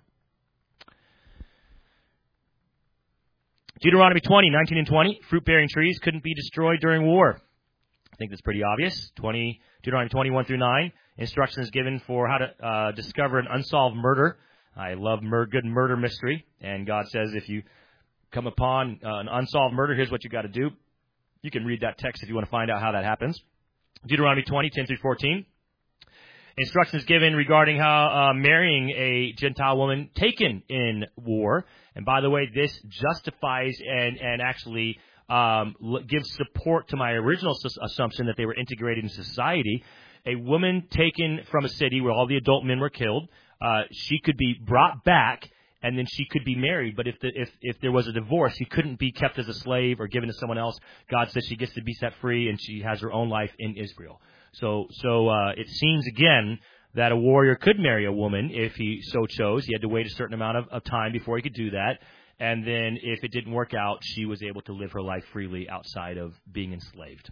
Deuteronomy twenty, nineteen and twenty, fruit-bearing trees couldn't be destroyed during war. I think that's pretty obvious. twenty, Deuteronomy twenty-one through nine, instructions given for how to uh, discover an unsolved murder. I love mur- good murder mystery, and God says if you come upon uh, an unsolved murder, here's what you got to do. You can read that text if you want to find out how that happens. Deuteronomy twenty, ten through fourteen. Instructions given regarding how uh, marrying a Gentile woman taken in war. And by the way, this justifies and, and actually um, gives support to my original su- assumption that they were integrated in society. A woman taken from a city where all the adult men were killed, uh, she could be brought back and then she could be married. But if, the, if if there was a divorce, she couldn't be kept as a slave or given to someone else. God says she gets to be set free and she has her own life in Israel. So so uh, it seems, again, that a warrior could marry a woman if he so chose. He had to wait a certain amount of, of time before he could do that. And then if it didn't work out, she was able to live her life freely outside of being enslaved.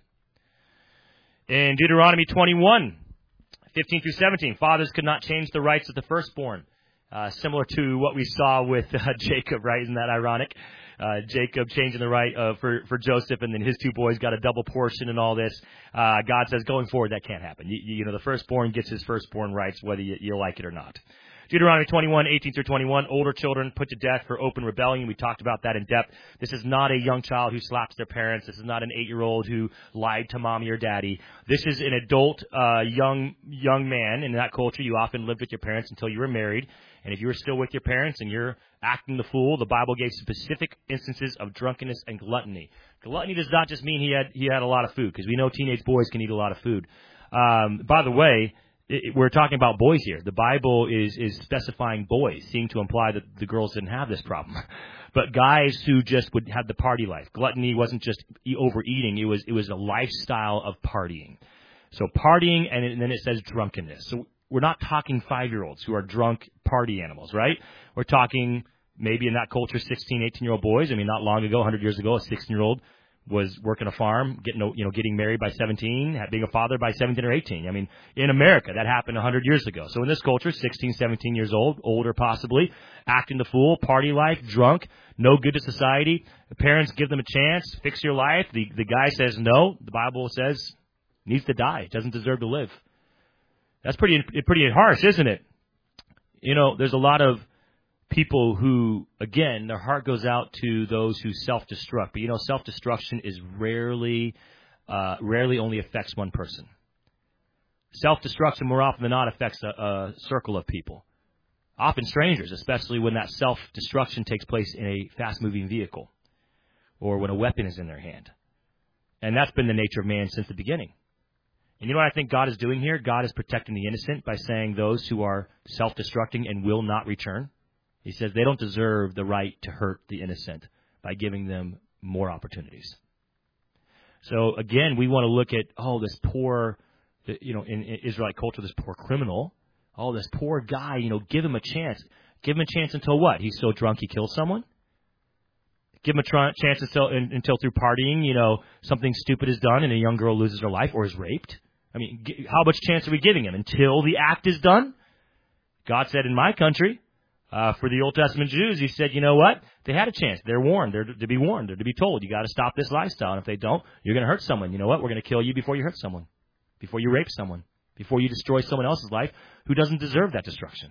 In Deuteronomy twenty-one, fifteen through seventeen, fathers could not change the rights of the firstborn. Uh, similar to what we saw with uh, Jacob, right? Isn't that ironic? Uh, Jacob changing the right uh, for, for Joseph, and then his two boys got a double portion and all this. Uh, God says, going forward, that can't happen. You, you know, the firstborn gets his firstborn rights, whether you, you like it or not. Deuteronomy twenty-one, eighteen through twenty-one, older children put to death for open rebellion. We talked about that in depth. This is not a young child who slaps their parents. This is not an eight-year-old who lied to mommy or daddy. This is an adult, uh, young, young man. In that culture, you often lived with your parents until you were married. And if you were still with your parents and you're acting the fool, the Bible gave specific instances of drunkenness and gluttony. Gluttony does not just mean he had he had a lot of food, because we know teenage boys can eat a lot of food. Um, by the way, it, we're talking about boys here. The Bible is is specifying boys, seeming to imply that the girls didn't have this problem. But guys who just would have the party life. Gluttony wasn't just overeating; it was it was a lifestyle of partying. So partying, and then it says drunkenness. So we're not talking five-year-olds who are drunk party animals, right? We're talking maybe in that culture sixteen, eighteen-year-old boys. I mean, not long ago, one hundred years ago, a sixteen-year-old was working a farm, getting, you know, getting married by seventeen, being a father by seventeen or eighteen. I mean, in America, that happened one hundred years ago. So in this culture, sixteen, seventeen years old, older possibly, acting the fool, party life, drunk, no good to society. The parents give them a chance, fix your life. The, the guy says no. The Bible says needs to die, doesn't deserve to live. That's pretty, pretty harsh, isn't it? You know, there's a lot of people who, again, their heart goes out to those who self-destruct. But, you know, self-destruction is rarely, uh, rarely only affects one person. Self-destruction more often than not affects a, a circle of people. Often strangers, especially when that self-destruction takes place in a fast-moving vehicle or when a weapon is in their hand. And that's been the nature of man since the beginning. And you know what I think God is doing here? God is protecting the innocent by saying those who are self-destructing and will not return. He says they don't deserve the right to hurt the innocent by giving them more opportunities. So, again, we want to look at, oh, this poor, you know, in, in Israelite culture, this poor criminal. Oh, this poor guy, you know, give him a chance. Give him a chance until what? He's so drunk he kills someone? Give him a tr- chance until, until through partying, you know, something stupid is done and a young girl loses her life or is raped? I mean, g- how much chance are we giving him? Until the act is done? God said in my country, Uh, for the Old Testament Jews, he said, you know what? They had a chance. They're warned. They're to be warned. They're to be told. You got to stop this lifestyle. And if they don't, you're going to hurt someone. You know what? We're going to kill you before you hurt someone, before you rape someone, before you destroy someone else's life who doesn't deserve that destruction.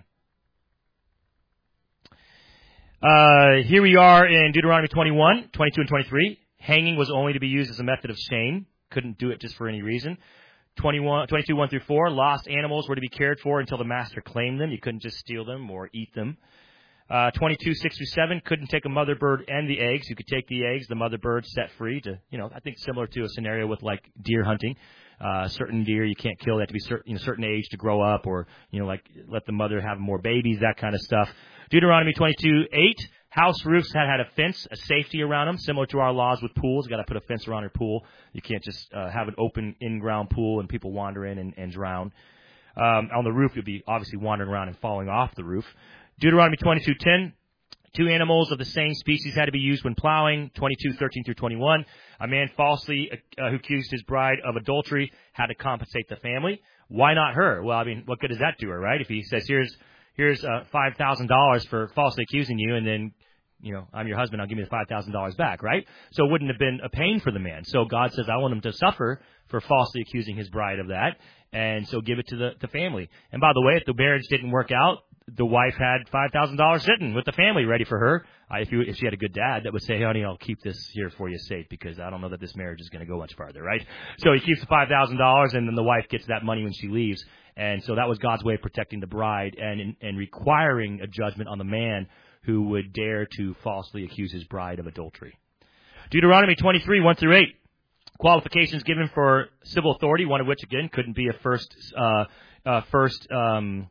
Uh, here we are in Deuteronomy twenty-one, twenty-two and twenty-three. Hanging was only to be used as a method of shame. Couldn't do it just for any reason. twenty-one, twenty-two, one through four, lost animals were to be cared for until the master claimed them. You couldn't just steal them or eat them. Uh, twenty-two, six through seven, couldn't take a mother bird and the eggs. You could take the eggs, the mother bird set free to, you know, I think similar to a scenario with like deer hunting. Uh, certain deer you can't kill. They have to be certain, you know, certain age to grow up or, you know, like let the mother have more babies, that kind of stuff. Deuteronomy twenty-two, eight, house roofs had had a fence, a safety around them, similar to our laws with pools. You got to put a fence around your pool. You can't just uh, have an open in-ground pool and people wander in and, and drown. Um, on the roof, you'll be obviously wandering around and falling off the roof. Deuteronomy twenty-two, ten, two animals of the same species had to be used when plowing. twenty-two, thirteen through twenty-one, a man falsely uh, who accused his bride of adultery had to compensate the family. Why not her? Well, I mean, what good does that do her, right? If he says, here's here's uh, five thousand dollars for falsely accusing you, and then, you know, I'm your husband, I'll give you the five thousand dollars back, right? So it wouldn't have been a pain for the man. So God says, I want him to suffer for falsely accusing his bride of that, and so give it to the, the family. And by the way, if the marriage didn't work out, the wife had five thousand dollars sitting with the family ready for her. Uh, if, you, if she had a good dad that would say, honey, I'll keep this here for you safe because I don't know that this marriage is going to go much farther, right? So he keeps the five thousand dollars, and then the wife gets that money when she leaves. And so that was God's way of protecting the bride and, and requiring a judgment on the man who would dare to falsely accuse his bride of adultery. Deuteronomy twenty-three, one through eight. Qualifications given for civil authority, one of which, again, couldn't be a first uh, uh, first um,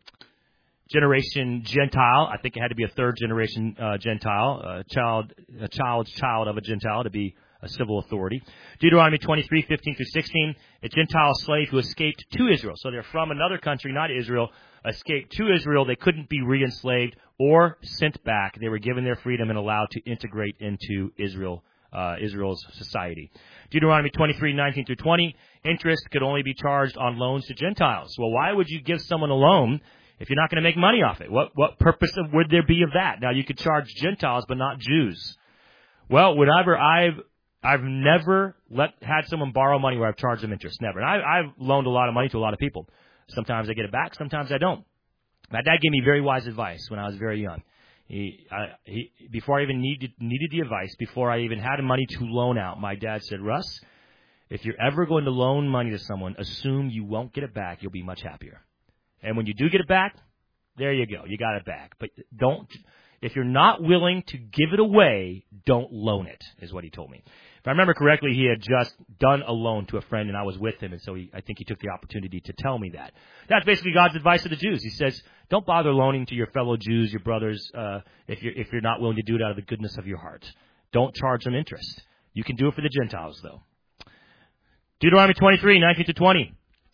generation Gentile. I think it had to be a third generation uh, Gentile, a child, a child's child of a Gentile to be a civil authority. Deuteronomy twenty-three, fifteen through sixteen, a Gentile slave who escaped to Israel. So they're from another country, not Israel, escaped to Israel. They couldn't be re-enslaved or sent back. They were given their freedom and allowed to integrate into Israel, uh, Israel's society. Deuteronomy twenty-three, nineteen through twenty, interest could only be charged on loans to Gentiles. Well, why would you give someone a loan if you're not going to make money off it? What what purpose would there be of that? Now, you could charge Gentiles, but not Jews. Well, whenever I've I've never let had someone borrow money where I've charged them interest. Never. And I, I've loaned a lot of money to a lot of people. Sometimes I get it back. Sometimes I don't. My dad gave me very wise advice when I was very young. He, I, he, before I even needed needed the advice, before I even had money to loan out, my dad said, Russ, if you're ever going to loan money to someone, assume you won't get it back. You'll be much happier. And when you do get it back, there you go. You got it back. But don't. If you're not willing to give it away, don't loan it, is what he told me. If I remember correctly, he had just done a loan to a friend, and I was with him, and so he, I think he took the opportunity to tell me that. That's basically God's advice to the Jews. He says, don't bother loaning to your fellow Jews, your brothers, uh, if you're, if you're not willing to do it out of the goodness of your heart. Don't charge them interest. You can do it for the Gentiles, though. Deuteronomy twenty-three, nineteen to twenty.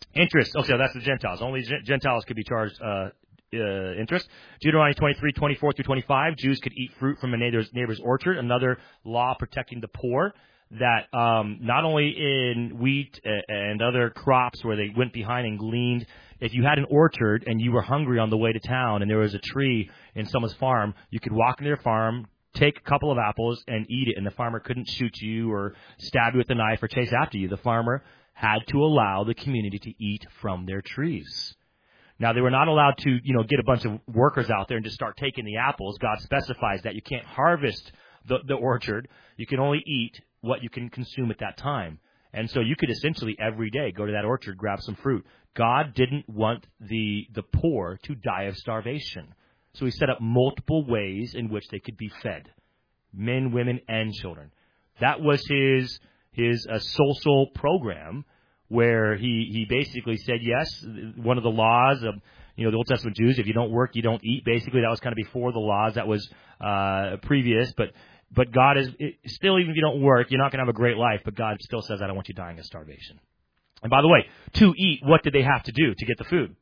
Interest. Okay, that's the Gentiles. Only Gentiles could be charged uh, uh, interest. Deuteronomy twenty-three, twenty-four through twenty-five. Jews could eat fruit from a neighbor's, neighbor's orchard. Another law protecting the poor. That um, not only in wheat and other crops where they went behind and gleaned, if you had an orchard and you were hungry on the way to town and there was a tree in someone's farm, you could walk into their farm, take a couple of apples, and eat it, and the farmer couldn't shoot you or stab you with a knife or chase after you. The farmer had to allow the community to eat from their trees. Now, they were not allowed to, you know, get a bunch of workers out there and just start taking the apples. God specifies that you can't harvest the, the orchard. You can only eat what you can consume at that time. And so you could essentially every day go to that orchard, grab some fruit. God didn't want the the poor to die of starvation. So he set up multiple ways in which they could be fed. Men, women, and children. That was his his uh, social program where he, he basically said, yes, one of the laws of, you know, the Old Testament Jews, if you don't work, you don't eat. Basically, that was kind of before the laws. That was uh, previous. But but God is it, still, even if you don't work, you're not going to have a great life. But God still says, I don't want you dying of starvation. And by the way, to eat, what did they have to do to get the food?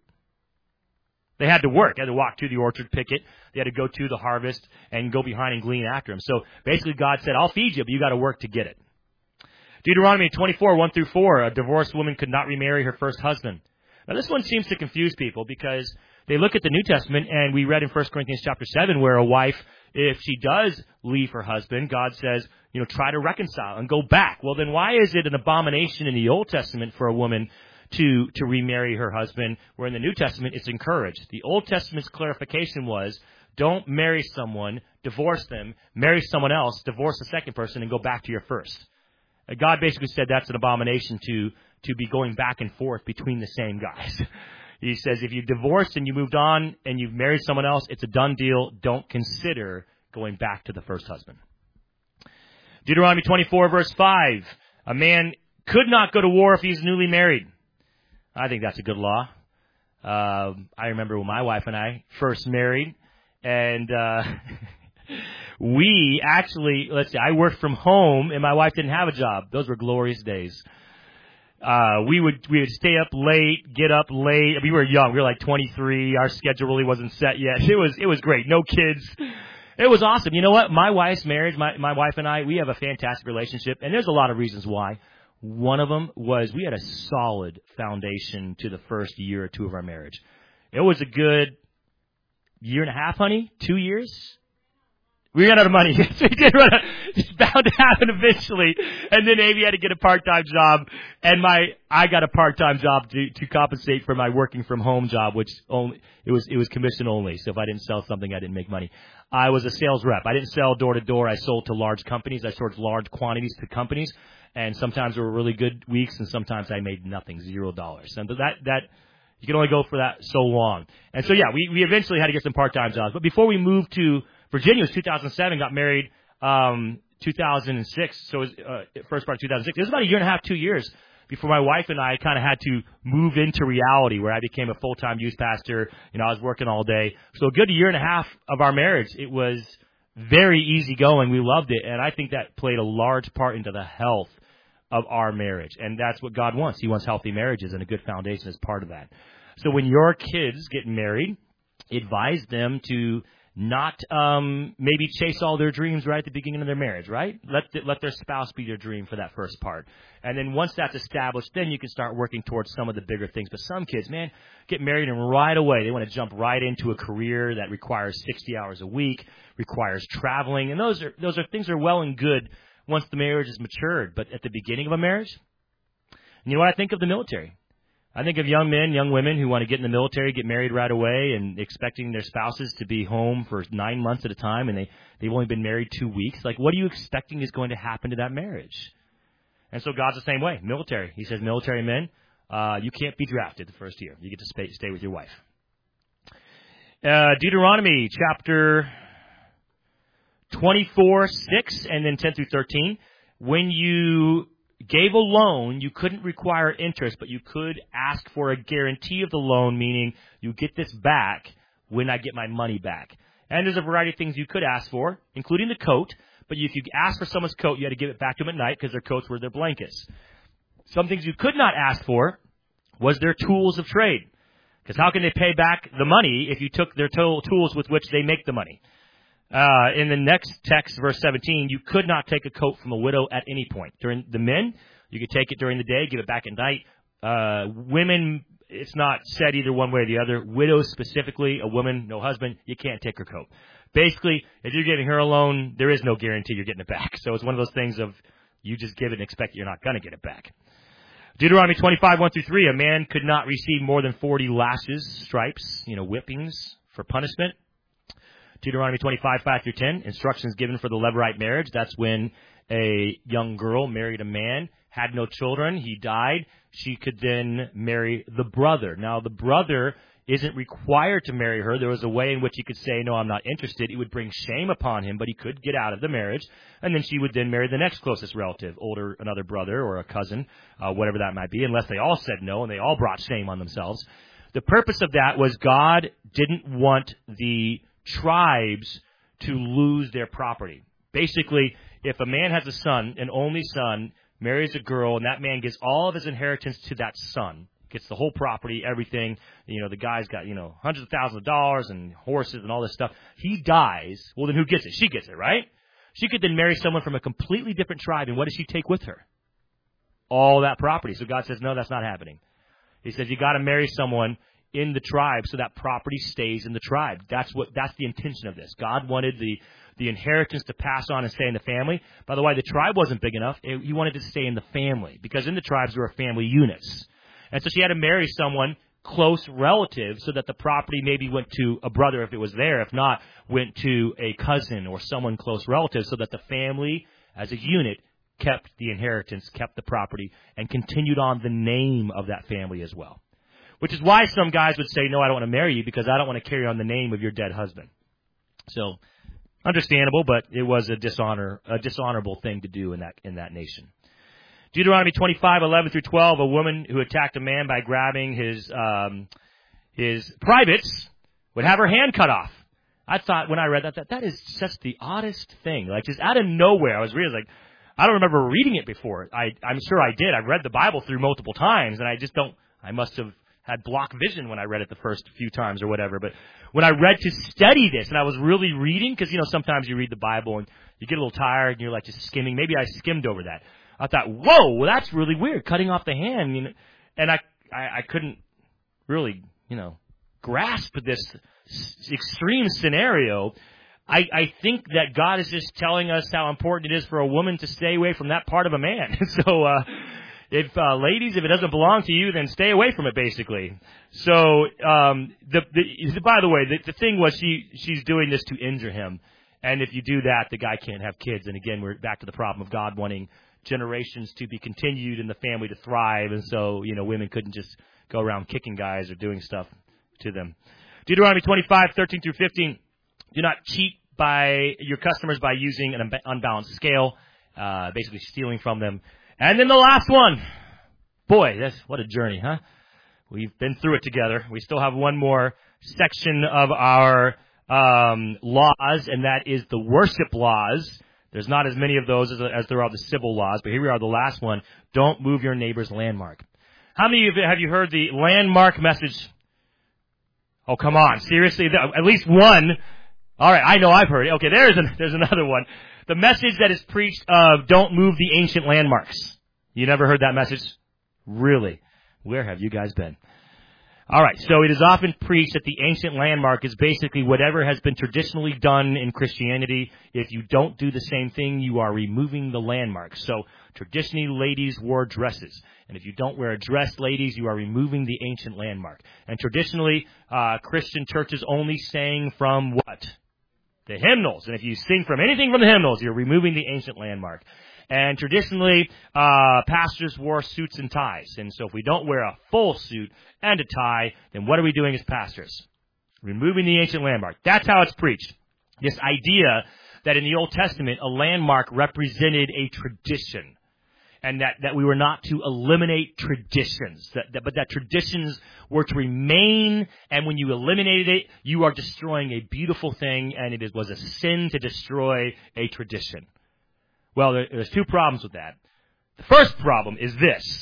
They had to work. They had to walk to the orchard, pick it. They had to go to the harvest and go behind and glean after him. So basically God said, I'll feed you, but you got to work to get it. Deuteronomy twenty-four, one through four, a divorced woman could not remarry her first husband. Now this one seems to confuse people because they look at the New Testament, and we read in First Corinthians chapter seven where a wife, if she does leave her husband, God says, you know, try to reconcile and go back. Well, then why is it an abomination in the Old Testament for a woman to to remarry her husband, where in the New Testament it's encouraged? The Old Testament's clarification was, don't marry someone, divorce them, marry someone else, divorce the second person, and go back to your first. God basically said that's an abomination to to be going back and forth between the same guys. He says if you divorced and you moved on and you've married someone else, it's a done deal. Don't consider going back to the first husband. Deuteronomy twenty-four, verse five. A man could not go to war if he's newly married. I think that's a good law. Uh, I remember when my wife and I first married, and uh we actually, let's see, I worked from home, and my wife didn't have a job. Those were glorious days. Uh, we would we would stay up late, get up late. We were young. We were like twenty-three. Our schedule really wasn't set yet. It was it was great. No kids. It was awesome. You know what? My wife's marriage, my, my wife and I, we have a fantastic relationship, and there's a lot of reasons why. One of them was we had a solid foundation to the first year or two of our marriage. It was a good year and a half, honey, two years. We ran out of money. Yes, we did run out. It's bound to happen eventually. And then Amy had to get a part-time job, and my I got a part-time job to to compensate for my working from home job, which only it was it was commission only. So if I didn't sell something, I didn't make money. I was a sales rep. I didn't sell door to door. I sold to large companies. I sold large quantities to companies, and sometimes there were really good weeks, and sometimes I made nothing, zero dollars. And that that you can only go for that so long. And so yeah, we we eventually had to get some part-time jobs. But before we moved to Virginia, was two thousand seven, got married um two thousand six, so it was uh, first part of two thousand six. It was about a year and a half, two years before my wife and I kind of had to move into reality where I became a full-time youth pastor. You know, I was working all day. So a good year and a half of our marriage, it was very easy going. We loved it, and I think that played a large part into the health of our marriage. And that's what God wants. He wants healthy marriages, and a good foundation is part of that. So when your kids get married, advise them to not um, maybe chase all their dreams right at the beginning of their marriage, right? Let the, let their spouse be their dream for that first part. And then once that's established, then you can start working towards some of the bigger things. But some kids, man, get married and right away they want to jump right into a career that requires sixty hours a week, requires traveling. And those are those are things that are well and good once the marriage is matured. But at the beginning of a marriage, you know what I think of the military? I think of young men, young women who want to get in the military, get married right away, and expecting their spouses to be home for nine months at a time, and they, they've only been married two weeks. Like, what are you expecting is going to happen to that marriage? And so God's the same way. Military. He says, military men, uh, you can't be drafted the first year. You get to stay, stay with your wife. Uh, Deuteronomy chapter twenty-four, six, and then ten through thirteen. When you gave a loan, you couldn't require interest, but you could ask for a guarantee of the loan, meaning you get this back when I get my money back. And there's a variety of things you could ask for, including the coat. But if you asked for someone's coat, you had to give it back to them at night because their coats were their blankets. Some things you could not ask for was their tools of trade. Because how can they pay back the money if you took their to- tools with which they make the money? Uh, in the next text, verse seventeen, you could not take a coat from a widow at any point. During the men, you could take it during the day, give it back at night. Uh, women, it's not said either one way or the other. Widows specifically, a woman, no husband, you can't take her coat. Basically, if you're giving her a loan, there is no guarantee you're getting it back. So it's one of those things of you just give it and expect you're not going to get it back. Deuteronomy twenty-five, one through three, a man could not receive more than forty lashes, stripes, you know, whippings for punishment. Deuteronomy twenty-five, five through ten, instructions given for the Levirate marriage. That's when a young girl married a man, had no children, he died. She could then marry the brother. Now, the brother isn't required to marry her. There was a way in which he could say, no, I'm not interested. It would bring shame upon him, but he could get out of the marriage. And then she would then marry the next closest relative, older, another brother or a cousin, uh, whatever that might be, unless they all said no and they all brought shame on themselves. The purpose of that was God didn't want the tribes to lose their property. Basically, if a man has a son, an only son, marries a girl, and that man gives all of his inheritance to that son, gets the whole property, everything, you know, the guy's got, you know, hundreds of thousands of dollars and horses and all this stuff. He dies. Well, then who gets it? She gets it, right? She could then marry someone from a completely different tribe, and what does she take with her? All that property. So God says, no, that's not happening. He says, you got to marry someone in the tribe so that property stays in the tribe. That's what, that's the intention of this. God wanted the, the inheritance to pass on and stay in the family. By the way, the tribe wasn't big enough. It, he wanted to stay in the family because in the tribes there were family units. And so she had to marry someone close relative so that the property maybe went to a brother if it was there. If not, went to a cousin or someone close relative so that the family as a unit kept the inheritance, kept the property, and continued on the name of that family as well. Which is why some guys would say, no, I don't want to marry you because I don't want to carry on the name of your dead husband. So, understandable, but it was a dishonor, a dishonorable thing to do in that, in that nation. Deuteronomy twenty-five, eleven through twelve, a woman who attacked a man by grabbing his, um, his privates would have her hand cut off. I thought when I read that, that, that is just the oddest thing. Like, just out of nowhere, I was really like, I don't remember reading it before. I, I'm sure I did. I've read the Bible through multiple times, and I just don't, I must have had block vision when I read it the first few times or whatever. But when I read to study this, and I was really reading, because, you know, sometimes you read the Bible and you get a little tired and you're like just skimming. Maybe I skimmed over that. I thought, whoa, well, that's really weird, cutting off the hand. You know, and I, I, I couldn't really, you know, grasp this extreme scenario. I, I think that God is just telling us how important it is for a woman to stay away from that part of a man. so, uh, If, uh, ladies, if it doesn't belong to you, then stay away from it, basically. So, um, the, the, by the way, the, the thing was she, she's doing this to injure him. And if you do that, the guy can't have kids. And again, we're back to the problem of God wanting generations to be continued and the family to thrive. And so, you know, women couldn't just go around kicking guys or doing stuff to them. Deuteronomy twenty-five, thirteen through fifteen. Do not cheat by your customers by using an unbalanced scale, uh, basically stealing from them. And then the last one. Boy, that's, what a journey, huh? We've been through it together. We still have one more section of our um, laws, and that is the worship laws. There's not as many of those as, as there are the civil laws, but here we are, the last one. Don't move your neighbor's landmark. How many of you have you heard the landmark message? Oh, come on. Seriously? At least one. All right, I know I've heard it. Okay, there's, an, there's another one. The message that is preached of don't move the ancient landmarks. You never heard that message? Really? Where have you guys been? All right, so it is often preached that the ancient landmark is basically whatever has been traditionally done in Christianity. If you don't do the same thing, you are removing the landmark. So traditionally, ladies wore dresses. And if you don't wear a dress, ladies, you are removing the ancient landmark. And traditionally, uh, Christian churches only sang from what? The hymnals. And if you sing from anything from the hymnals, you're removing the ancient landmark. And traditionally, uh, pastors wore suits and ties. And so if we don't wear a full suit and a tie, then what are we doing as pastors? Removing the ancient landmark. That's how it's preached. This idea that in the Old Testament, a landmark represented a tradition. And that, that we were not to eliminate traditions, that, that, but that traditions were to remain, and when you eliminated it, you are destroying a beautiful thing, and it was a sin to destroy a tradition. Well, there, there's two problems with that. The first problem is this.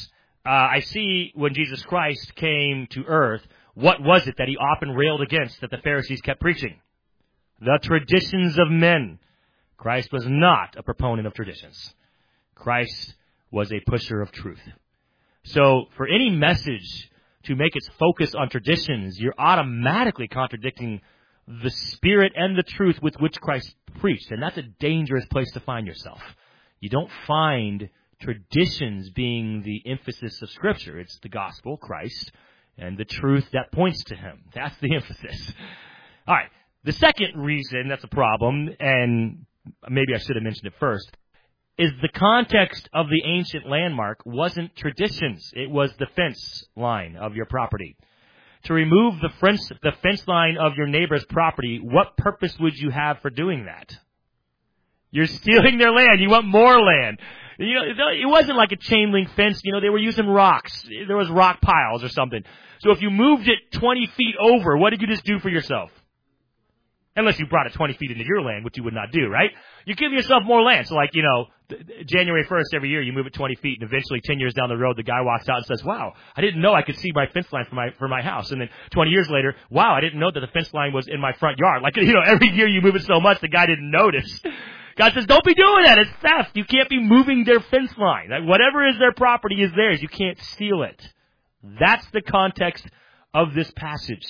uh, I see when Jesus Christ came to earth, what was it that he often railed against that the Pharisees kept preaching? The traditions of men. Christ was not a proponent of traditions. Christ was a pusher of truth. So for any message to make its focus on traditions, you're automatically contradicting the spirit and the truth with which Christ preached. And that's a dangerous place to find yourself. You don't find traditions being the emphasis of Scripture. It's the gospel, Christ, and the truth that points to him. That's the emphasis. All right. The second reason that's a problem, and maybe I should have mentioned it first, is the context of the ancient landmark wasn't traditions. It was the fence line of your property. To remove the fence, the fence line of your neighbor's property, what purpose would you have for doing that? You're stealing their land. You want more land. You know, it wasn't like a chain link fence. You know, they were using rocks. There was rock piles or something. So if you moved it twenty feet over, what did you just do for yourself? Unless you brought it twenty feet into your land, which you would not do, right? You give yourself more land. So like, you know, January first every year, you move it twenty feet, and eventually ten years down the road, the guy walks out and says, wow, I didn't know I could see my fence line for my, for my house. And then twenty years later, wow, I didn't know that the fence line was in my front yard. Like, you know, every year you move it so much, the guy didn't notice. God says, don't be doing that. It's theft. You can't be moving their fence line. Like, whatever is their property is theirs. You can't steal it. That's the context of this passage.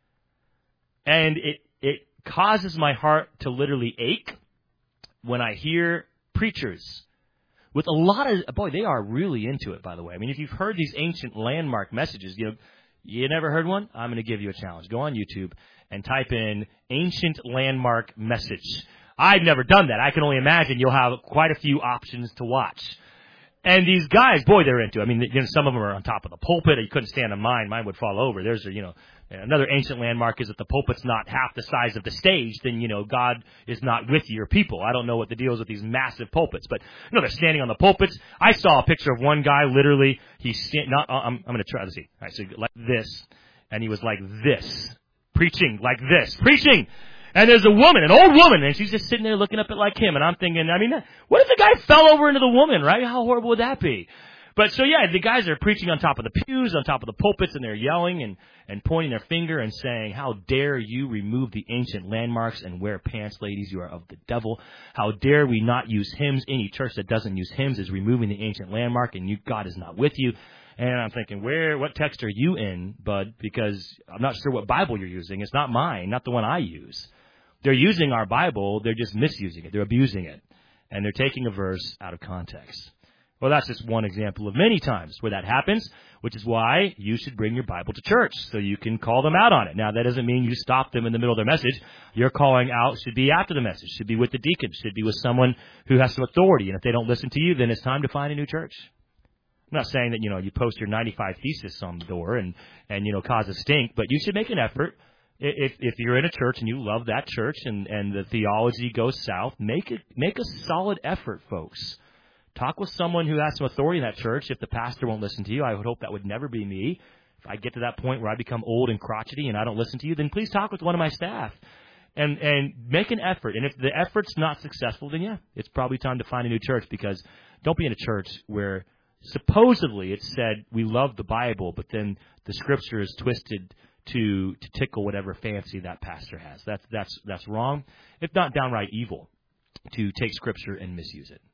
And it, it causes my heart to literally ache when I hear preachers with a lot of, boy, they are really into it, by the way. I mean, if you've heard these ancient landmark messages, you know, you never heard one? I'm going to give you a challenge. Go on YouTube and type in ancient landmark message. I've never done that. I can only imagine you'll have quite a few options to watch. And these guys, boy, they're into it. I mean, you know, some of them are on top of the pulpit. You couldn't stand on mine. Mine would fall over. There's a, you know, another ancient landmark is if the pulpit's not half the size of the stage, then, you know, God is not with your people. I don't know what the deal is with these massive pulpits, but, you know, they're standing on the pulpits. I saw a picture of one guy, literally, he's stand, not, I'm, I'm going to try to see. All right, so like this, and he was like this, preaching like this, preaching. And there's a woman, an old woman, and she's just sitting there looking up at like him. And I'm thinking, I mean, what if the guy fell over into the woman, right? How horrible would that be? But so, yeah, the guys are preaching on top of the pews, on top of the pulpits, and they're yelling and, and pointing their finger and saying, how dare you remove the ancient landmarks and wear pants, ladies, you are of the devil. How dare we not use hymns? Any church that doesn't use hymns is removing the ancient landmark, and you, God is not with you. And I'm thinking, where, what text are you in, bud? Because I'm not sure what Bible you're using. It's not mine, not the one I use. They're using our Bible, they're just misusing it. They're abusing it. And they're taking a verse out of context. Well, that's just one example of many times where that happens, which is why you should bring your Bible to church so you can call them out on it. Now, that doesn't mean you stop them in the middle of their message. Your calling out should be after the message, should be with the deacon, should be with someone who has some authority. And if they don't listen to you, then it's time to find a new church. I'm not saying that, you know, you post your ninety-five thesis on the door and, and you know, cause a stink, but you should make an effort. If if you're in a church and you love that church and, and the theology goes south, make it make a solid effort, folks. Talk with someone who has some authority in that church. If the pastor won't listen to you, I would hope that would never be me. If I get to that point where I become old and crotchety and I don't listen to you, then please talk with one of my staff and and make an effort. And if the effort's not successful, then yeah, it's probably time to find a new church, because don't be in a church where supposedly it said we love the Bible, but then the scripture is twisted to to tickle whatever fancy that pastor has. That's that's that's wrong, if not downright evil, to take scripture and misuse it.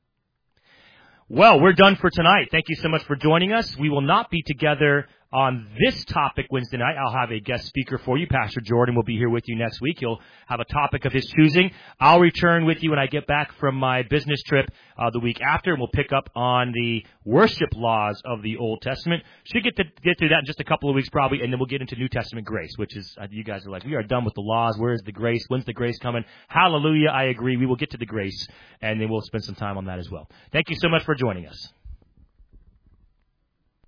Well, we're done for tonight. Thank you so much for joining us. We will not be together on this topic Wednesday night. I'll have a guest speaker for you. Pastor Jordan will be here with you next week. He'll have a topic of his choosing. I'll return with you when I get back from my business trip uh, the week after, and we'll pick up on the worship laws of the Old Testament. Should get to get through that in just a couple of weeks probably, and then we'll get into New Testament grace, which is, uh, you guys are like, we are done with the laws. Where is the grace? When's the grace coming? Hallelujah, I agree. We will get to the grace, and then we'll spend some time on that as well. Thank you so much for joining us.